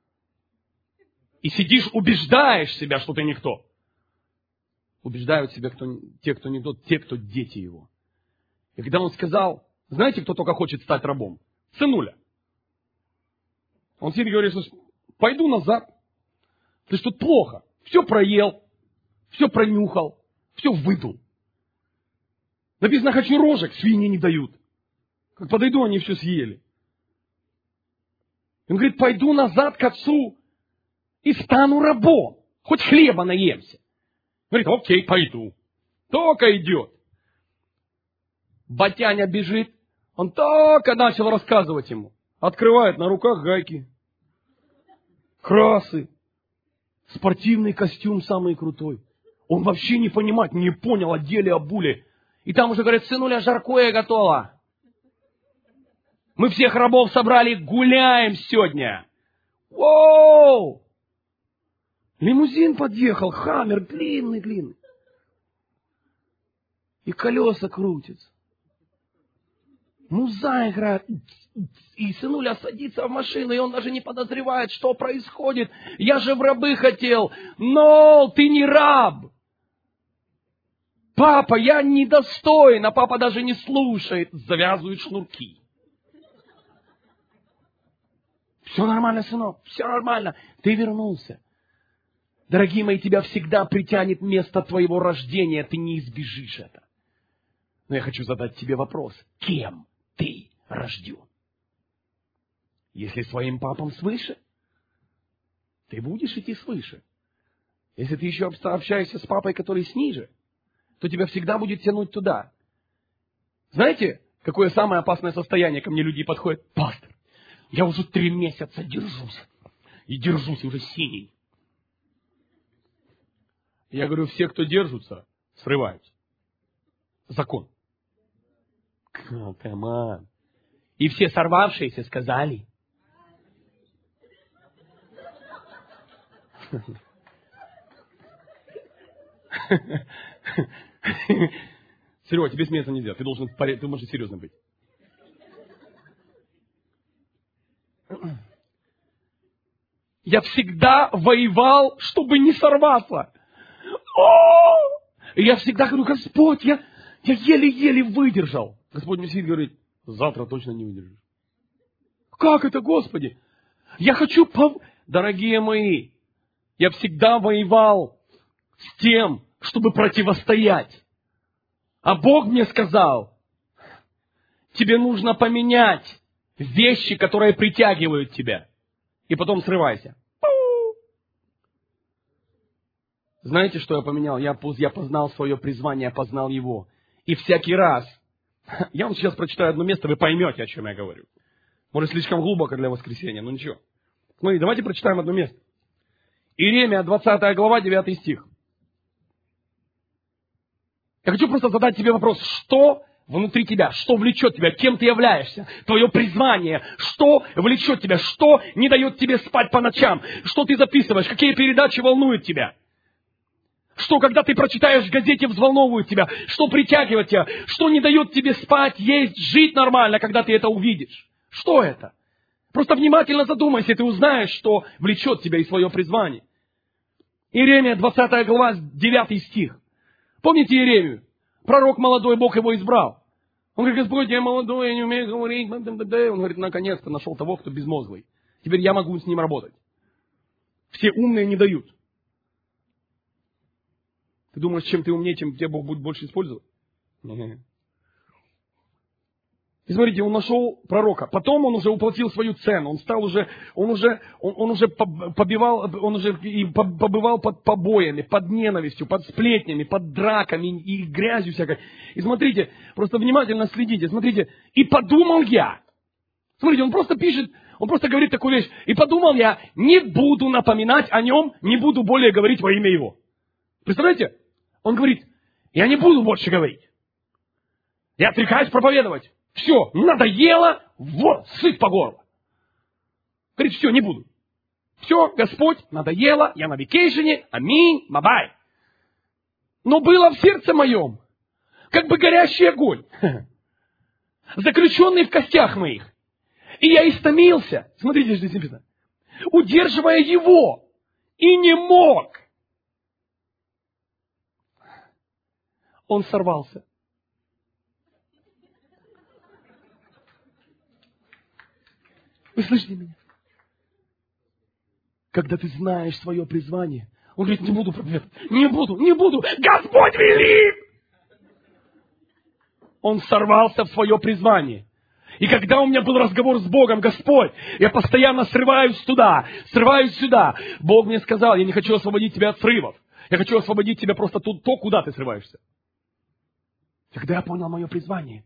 Speaker 1: И сидишь, убеждаешь себя, что ты никто. Убеждают себя те, кто не тот, те, кто дети его. И когда он сказал: знаете, кто только хочет стать рабом? Сынуля. Он сидит и говорит: пойду назад. Ты что, плохо? Все проел, все пронюхал, все выдул. Написано: хочу рожек, свиньи не дают. Как подойду, они все съели. Он говорит: пойду назад к отцу и стану рабом. Хоть хлеба наемся. Говорит: окей, пойду. Только идет. Батяня бежит. Он только начал рассказывать ему. Открывает на руках гайки. Красы. Спортивный костюм самый крутой. Он вообще не понимает, не понял о деле, о буле. И там уже говорят: сынуля, жаркое готово. Мы всех рабов собрали, гуляем сегодня. Воу! Лимузин подъехал, хаммер, длинный. И колеса крутятся. Муза играет. И сынуля садится в машину, и он даже не подозревает, что происходит. Я же в рабы хотел. Но ты не раб. Папа, я недостоин. А папа даже не слушает. Завязывает шнурки. Все нормально, сынок, все нормально. Ты вернулся. Дорогие мои, тебя всегда притянет место твоего рождения. Ты не избежишь это. Но я хочу задать тебе вопрос. Кем ты рожден? Если своим папам свыше, ты будешь идти свыше. Если ты еще общаешься с папой, который сниже, то тебя всегда будет тянуть туда. Знаете, какое самое опасное состояние? Ко мне люди подходят: пастор, я уже 3 месяца держусь. И держусь, уже синий. Я говорю: все, кто держатся, срываются. Закон. Come on. И все сорвавшиеся сказали: Серега, тебе смеяться нельзя. Ты должен серьезно быть. Я всегда воевал, чтобы не сорваться. И я всегда говорю: Господь, я еле-еле выдержал. Господь мне сидит и говорит: завтра точно не выдержишь. Как это, Господи? Я хочу... Дорогие мои, я всегда воевал с тем, чтобы противостоять. А Бог мне сказал, тебе нужно поменять вещи, которые притягивают тебя. И потом срывайся. Знаете, что я поменял? Я познал свое призвание, я познал его. И всякий раз, я вам сейчас прочитаю одно место, вы поймете, о чем я говорю. Может, слишком глубоко для воскресенья, но ничего. Смотрите, давайте прочитаем одно место. Иеремия, 20 глава, 9 стих. Я хочу просто задать тебе вопрос, что внутри тебя, что влечет тебя, кем ты являешься, твое призвание, что влечет тебя, что не дает тебе спать по ночам, что ты записываешь, какие передачи волнуют тебя, что, когда ты прочитаешь в газете, взволновывает тебя, что притягивает тебя, что не дает тебе спать, есть, жить нормально, когда ты это увидишь. Что это? Просто внимательно задумайся, и ты узнаешь, что влечет тебя и свое призвание. Иеремия, 20 глава, 9 стих. Помните Иеремию? Пророк молодой, Бог его избрал. Он говорит, Господь, я молодой, я не умею говорить. Он говорит, наконец-то нашел того, кто безмозглый. Теперь я могу с ним работать. Все умные не дают. Ты думаешь, чем ты умнее, тем тебя Бог будет больше использовать? И смотрите, он нашел пророка. Потом он уже уплатил свою цену. Он уже побывал под побоями, под ненавистью, под сплетнями, под драками и грязью всякой. И смотрите, просто внимательно следите. Смотрите, и подумал я. Смотрите, он просто пишет, он просто говорит такую вещь. И подумал я, не буду напоминать о нем, не буду более говорить во имя его. Представляете? Он говорит, я не буду больше говорить. Я отрекаюсь проповедовать. Все, надоело, вот, сыт по горло. Говорит, все, не буду. Все, Господь, надоело, я на вакейшене, аминь, бабай. Но было в сердце моем, как бы горящий огонь, заключенный в костях моих. И я истомился, смотрите, здесь написано, удерживая его, и не мог. Он сорвался. Вы слышите меня? Когда ты знаешь свое призвание, он говорит, не буду проповедовать, не буду, Господь велит! Он сорвался в свое призвание. И когда у меня был разговор с Богом, Господь, я постоянно срываюсь туда, срываюсь сюда. Бог мне сказал, я не хочу освободить тебя от срывов. Я хочу освободить тебя просто то, куда ты срываешься. Когда я понял мое призвание,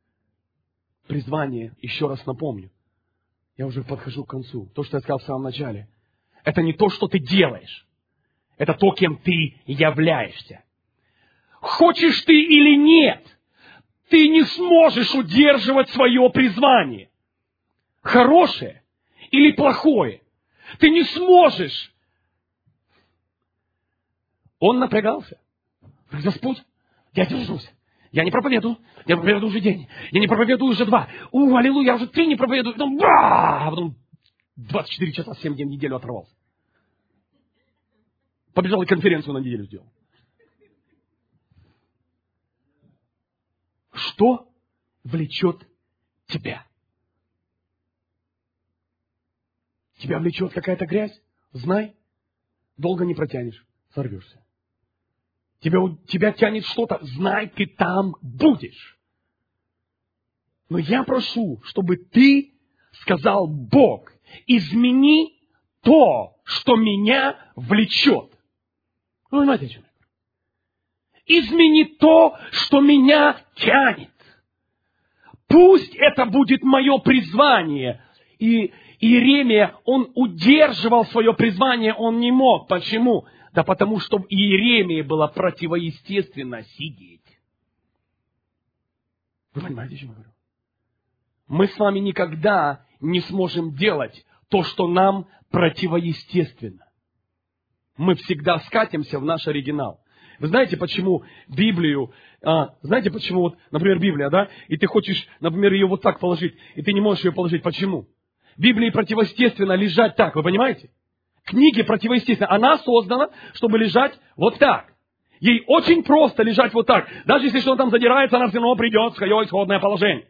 Speaker 1: еще раз напомню, я уже подхожу к концу. То, что я сказал в самом начале. Это не то, что ты делаешь. Это то, кем ты являешься. Хочешь ты или нет, ты не сможешь удерживать свое призвание. Хорошее или плохое. Ты не сможешь. Он напрягался. Господь, я держусь. Я не проповедую. Я проповедую уже день. Я не проповедую уже 2. Аллилуйя, я уже 3 не проповедую. Потом 24 часа, 7 дней в неделю оторвался. Побежал и конференцию на неделю сделал. Что влечет тебя? Тебя влечет какая-то грязь? Знай, долго не протянешь, сорвешься. Тебя тянет что-то, знай, ты там будешь. Но я прошу, чтобы ты сказал, Бог, измени то, что меня влечет. Вы понимаете, о чем я говорю? Измени то, что меня тянет. Пусть это будет мое призвание. И Иеремия, он удерживал свое призвание, он не мог. Почему? Да потому что в Иеремии было противоестественно сидеть. Вы понимаете, о чем я говорю? Мы с вами никогда не сможем делать то, что нам противоестественно. Мы всегда скатимся в наш оригинал. Вы знаете, почему Библию, знаете, почему, вот, например, Библия, да, и ты хочешь, например, ее вот так положить, и ты не можешь ее положить. Почему? Библии противоестественно лежать так, вы понимаете? Книге противоестественно. Она создана, чтобы лежать вот так. Ей очень просто лежать вот так. Даже если что-то там задирается, она все равно придет в свое исходное положение.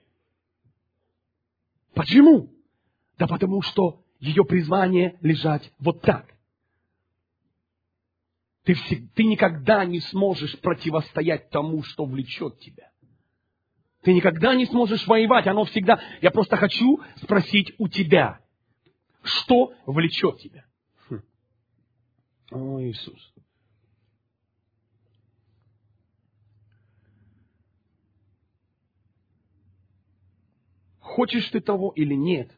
Speaker 1: Почему? Да потому что ее призвание лежать вот так. Ты никогда не сможешь противостоять тому, что влечет тебя. Ты никогда не сможешь воевать, оно всегда... Я просто хочу спросить у тебя, что влечет тебя? О, Иисус. Хочешь ты того или нет,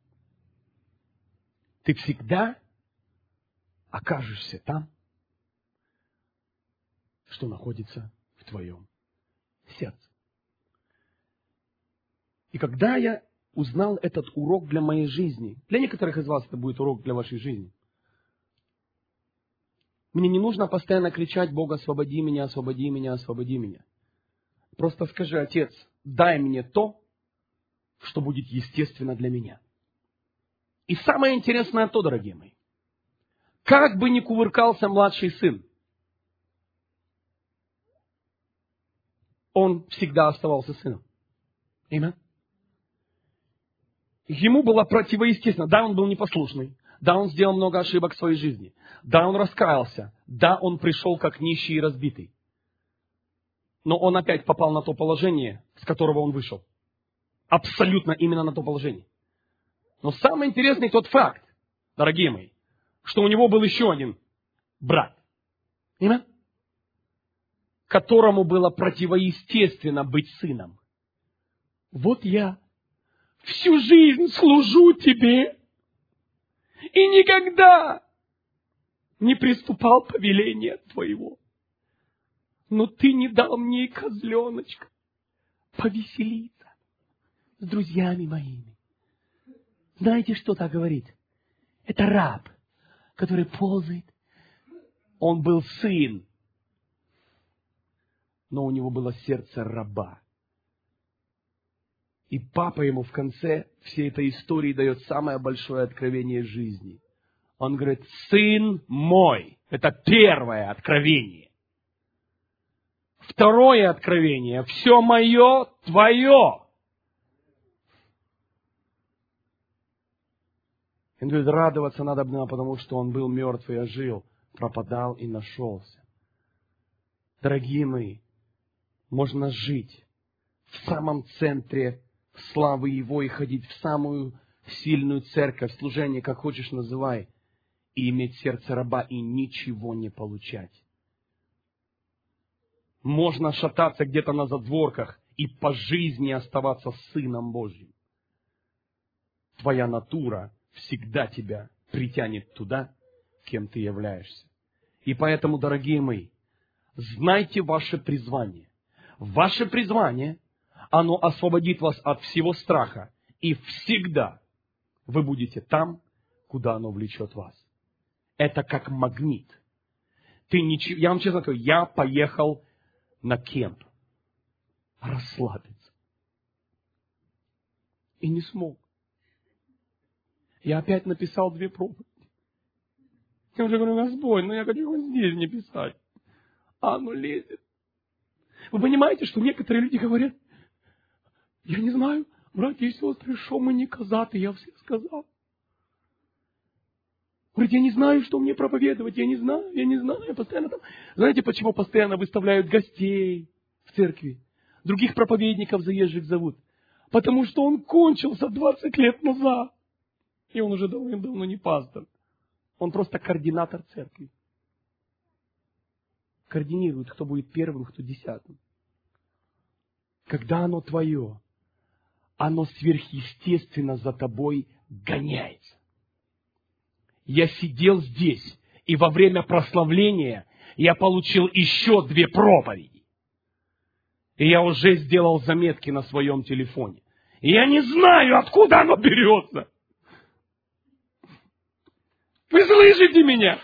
Speaker 1: ты всегда окажешься там, что находится в твоем сердце. И когда я узнал этот урок для моей жизни, для некоторых из вас это будет урок для вашей жизни, мне не нужно постоянно кричать: Бог, освободи меня, освободи меня, освободи меня. Просто скажи: Отец, дай мне то, что будет естественно для меня. И самое интересное то, дорогие мои, как бы ни кувыркался младший сын, он всегда оставался сыном. Аминь. Ему было противоестественно. Да, он был непослушный. Да, он сделал много ошибок в своей жизни. Да, он раскаялся. Да, он пришел как нищий и разбитый. Но он опять попал на то положение, с которого он вышел. Абсолютно именно на то положение. Но самый интересный тот факт, дорогие мои, что у него был еще один брат, которому было противоестественно быть сыном. Вот я всю жизнь служу тебе и никогда не приступал повеления твоего. Но ты не дал мне и козленочка повеселиться с друзьями моими. Знаете, что так говорит? Это раб, который ползает. Он был сын, но у него было сердце раба. И папа ему в конце всей этой истории дает самое большое откровение жизни. Он говорит: сын мой. Это первое откровение. Второе откровение: все мое твое. Он говорит: радоваться надо было, потому что он был мертв и ожил, пропадал и нашелся. Дорогие мои, можно жить в самом центре славы Его и ходить в самую сильную церковь, служение, как хочешь называй, и иметь сердце раба и ничего не получать. Можно шататься где-то на задворках и по жизни оставаться сыном Божьим. Твоя натура всегда тебя притянет туда, кем ты являешься. И поэтому, дорогие мои, знайте ваше призвание. Ваше призвание, оно освободит вас от всего страха. И всегда вы будете там, куда оно влечет вас. Это как магнит. Я вам честно говорю, я поехал на кемп расслабиться. И не смог. Я опять написал 2 проповеди. Я уже говорю: Господь, я хочу его здесь не писать. Оно лезет. Вы понимаете, что некоторые люди говорят: я не знаю, братья и сестры, что мы не казаты, я все сказал. Говорит: я не знаю, что мне проповедовать, я не знаю, я постоянно там. Знаете, почему постоянно выставляют гостей в церкви? Других проповедников заезжих зовут. Потому что он кончился 20 лет назад. И он уже давным-давно не пастор. Он просто координатор церкви. Координирует, кто будет первым, кто 10-м. Когда оно твое, оно сверхъестественно за тобой гоняется. Я сидел здесь, и во время прославления я получил еще 2 проповеди. И я уже сделал заметки на своем телефоне. И я не знаю, откуда оно берется. Вы слышите меня?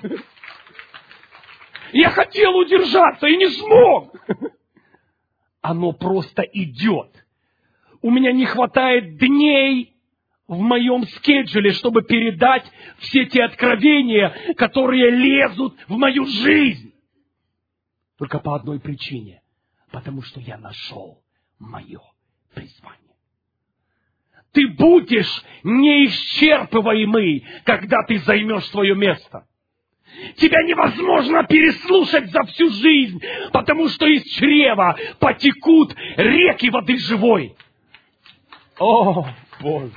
Speaker 1: Я хотел удержаться и не смог. Оно просто идет. У меня не хватает дней в моем скеджуле, чтобы передать все те откровения, которые лезут в мою жизнь. Только по одной причине. Потому что я нашел мое призвание. Ты будешь неисчерпываемый, когда ты займешь свое место. Тебя невозможно переслушать за всю жизнь, потому что из чрева потекут реки воды живой. О, Боже!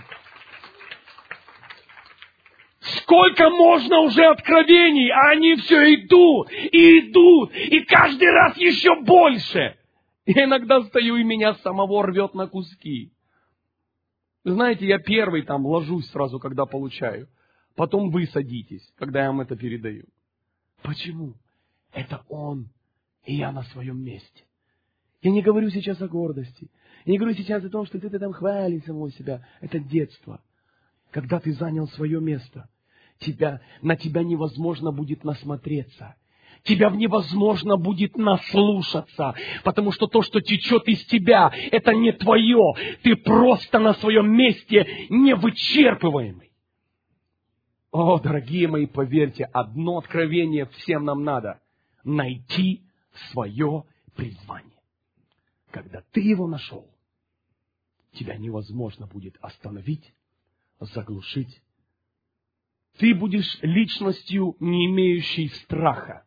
Speaker 1: Сколько можно уже откровений, а они все идут, и каждый раз еще больше. Я иногда стою, и меня самого рвет на куски. Вы знаете, я первый там ложусь сразу, когда получаю. Потом вы садитесь, когда я вам это передаю. Почему? Это он, и я на своем месте. Я не говорю сейчас о гордости. Я не говорю сейчас о том, что ты там хвалишь самого себя. Это детство. Когда ты занял свое место, на тебя невозможно будет насмотреться. Тебя невозможно будет наслушаться, потому что то, что течет из тебя, это не твое. Ты просто на своем месте невычерпываемый. О, дорогие мои, поверьте, одно откровение всем нам надо. Найти свое призвание. Когда ты его нашел, тебя невозможно будет остановить, заглушить. Ты будешь личностью, не имеющей страха.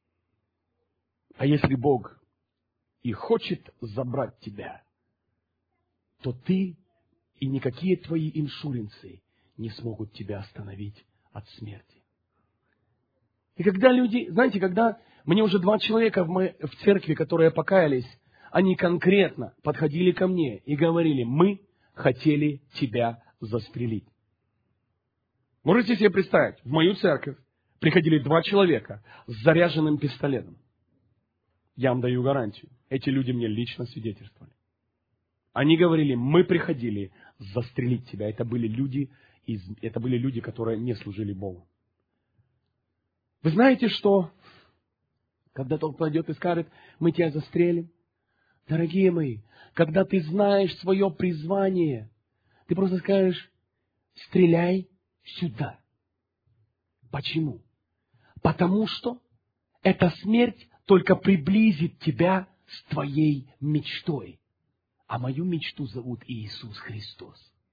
Speaker 1: А если Бог и хочет забрать тебя, то ты и никакие твои иншуренсы не смогут тебя остановить от смерти. И когда люди, знаете, когда мне уже 2 человека в церкви, которые покаялись, они конкретно подходили ко мне и говорили: мы хотели тебя застрелить. Можете себе представить, в мою церковь приходили 2 человека с заряженным пистолетом. Я вам даю гарантию. Эти люди мне лично свидетельствовали. Они говорили: мы приходили застрелить тебя. Это были люди, которые не служили Богу. Вы знаете, что когда тот пойдет и скажет: мы тебя застрелим? Дорогие мои, когда ты знаешь свое призвание, ты просто скажешь: стреляй сюда. Почему? Потому что эта смерть только приблизит тебя с твоей мечтой. А мою мечту зовут Иисус Христос.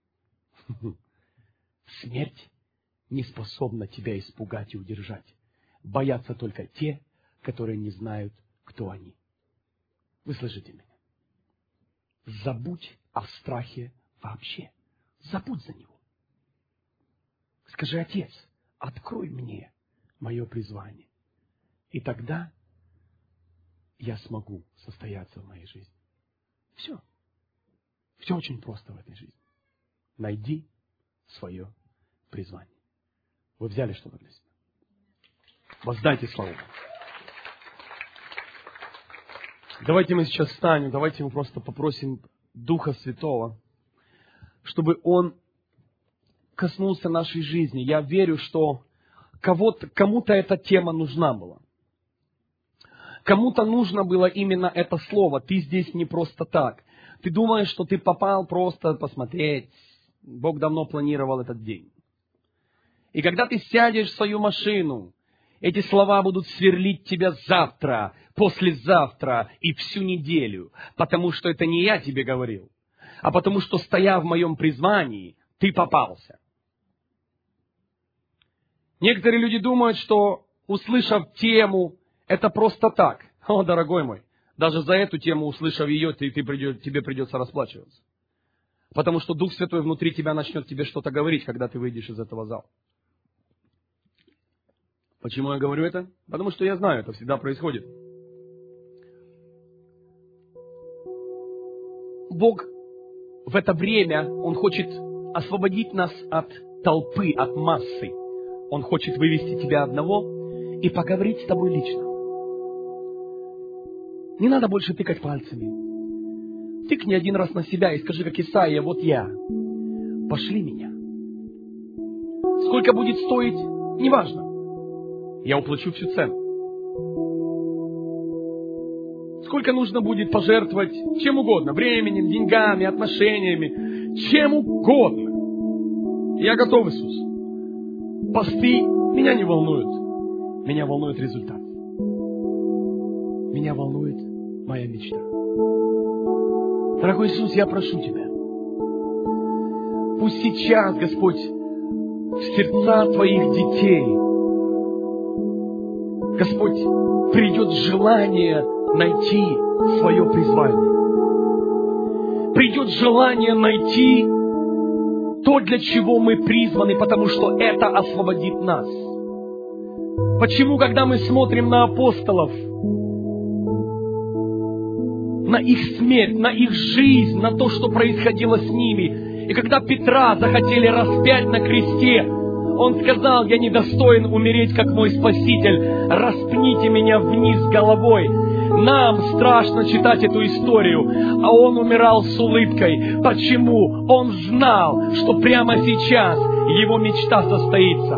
Speaker 1: Смерть не способна тебя испугать и удержать. Боятся только те, которые не знают, кто они. Вы слышите меня? Забудь о страхе вообще. Забудь за него. Скажи: Отец, открой мне мое призвание. И тогда я смогу состояться в моей жизни. Все. Все очень просто в этой жизни. Найди свое призвание. Вы взяли что-то для себя? Воздайте славу. Давайте мы сейчас встанем, давайте мы просто попросим Духа Святого, чтобы Он коснулся нашей жизни. Я верю, что кому-то эта тема нужна была. Кому-то нужно было именно это слово. Ты здесь не просто так. Ты думаешь, что ты попал просто посмотреть. Бог давно планировал этот день. И когда ты сядешь в свою машину, эти слова будут сверлить тебя завтра, послезавтра и всю неделю. Потому что это не я тебе говорил, а потому что, стоя в моем призвании, ты попался. Некоторые люди думают, что, услышав тему, это просто так. О, дорогой мой, даже за эту тему, услышав ее, тебе придется расплачиваться. Потому что Дух Святой внутри тебя начнет тебе что-то говорить, когда ты выйдешь из этого зала. Почему я говорю это? Потому что я знаю, это всегда происходит. Бог в это время, Он хочет освободить нас от толпы, от массы. Он хочет вывести тебя одного и поговорить с тобой лично. Не надо больше тыкать пальцами. Тыкни один раз на себя и скажи, как Исаия: вот я. Пошли меня. Сколько будет стоить, неважно. Я уплачу всю цену. Сколько нужно будет пожертвовать чем угодно. Временем, деньгами, отношениями. Чем угодно. Я готов, Иисус. Посты меня не волнуют. Меня волнует результат. Меня волнует моя мечта. Дорогой Иисус, я прошу Тебя. Пусть сейчас, Господь, в сердца Твоих детей Господь, придет желание найти свое призвание. Придет желание найти то, для чего мы призваны, потому что это освободит нас. Почему, когда мы смотрим на апостолов, на их смерть, на их жизнь, на то, что происходило с ними, и когда Петра захотели распять на кресте, он сказал: «Я недостоин умереть, как мой Спаситель, распните меня вниз головой». Нам страшно читать эту историю, а он умирал с улыбкой. Почему? Он знал, что прямо сейчас его мечта состоится.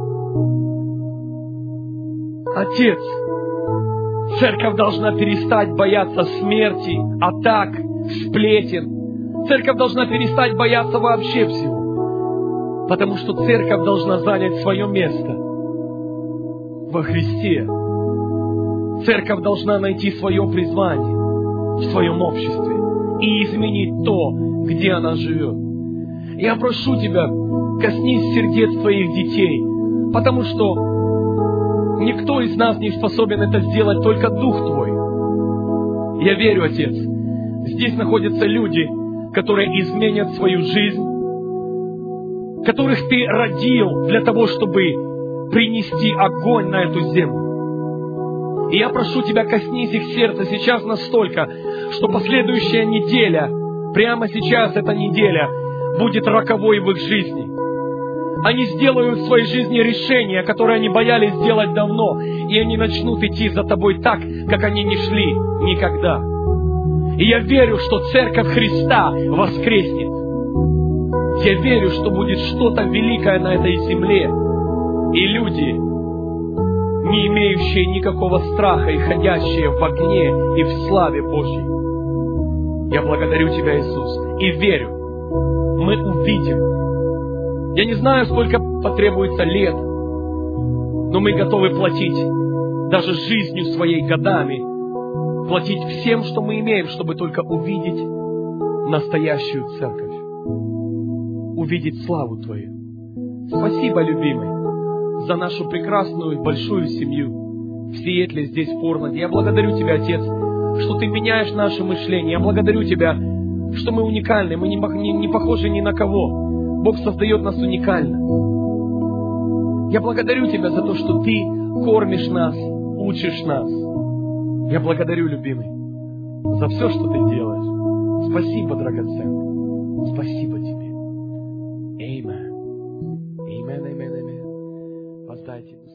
Speaker 1: Отец, церковь должна перестать бояться смерти, атак, сплетен. Церковь должна перестать бояться вообще всего. Потому что церковь должна занять свое место во Христе. Церковь должна найти свое призвание в своем обществе и изменить то, где она живет. Я прошу Тебя, коснись сердец Твоих детей, потому что никто из нас не способен это сделать, только Дух Твой. Я верю, Отец, здесь находятся люди, которые изменят свою жизнь, которых Ты родил для того, чтобы принести огонь на эту землю. И я прошу Тебя, коснись их сердца сейчас настолько, что последующая неделя, прямо сейчас эта неделя, будет роковой в их жизни. Они сделают в своей жизни решения, которые они боялись сделать давно, и они начнут идти за Тобой так, как они не шли никогда. И я верю, что Церковь Христа воскреснет. Я верю, что будет что-то великое на этой земле, и люди, не имеющие никакого страха и ходящие в огне и в славе Божьей. Я благодарю Тебя, Иисус, и верю, мы увидим. Я не знаю, сколько потребуется лет, но мы готовы платить даже жизнью своей, годами, платить всем, что мы имеем, чтобы только увидеть настоящую церковь, увидеть славу Твою. Спасибо, любимый, за нашу прекрасную большую семью в Сиэтле, здесь, в Портленде. Я благодарю Тебя, Отец, что Ты меняешь наше мышление. Я благодарю Тебя, что мы уникальны, мы не похожи ни на кого. Бог создает нас уникально. Я благодарю Тебя за то, что Ты кормишь нас, учишь нас. Я благодарю, любимый, за все, что Ты делаешь. Спасибо, драгоценный. Спасибо Тебе. Amen. Amen, amen, amen. Воздайте.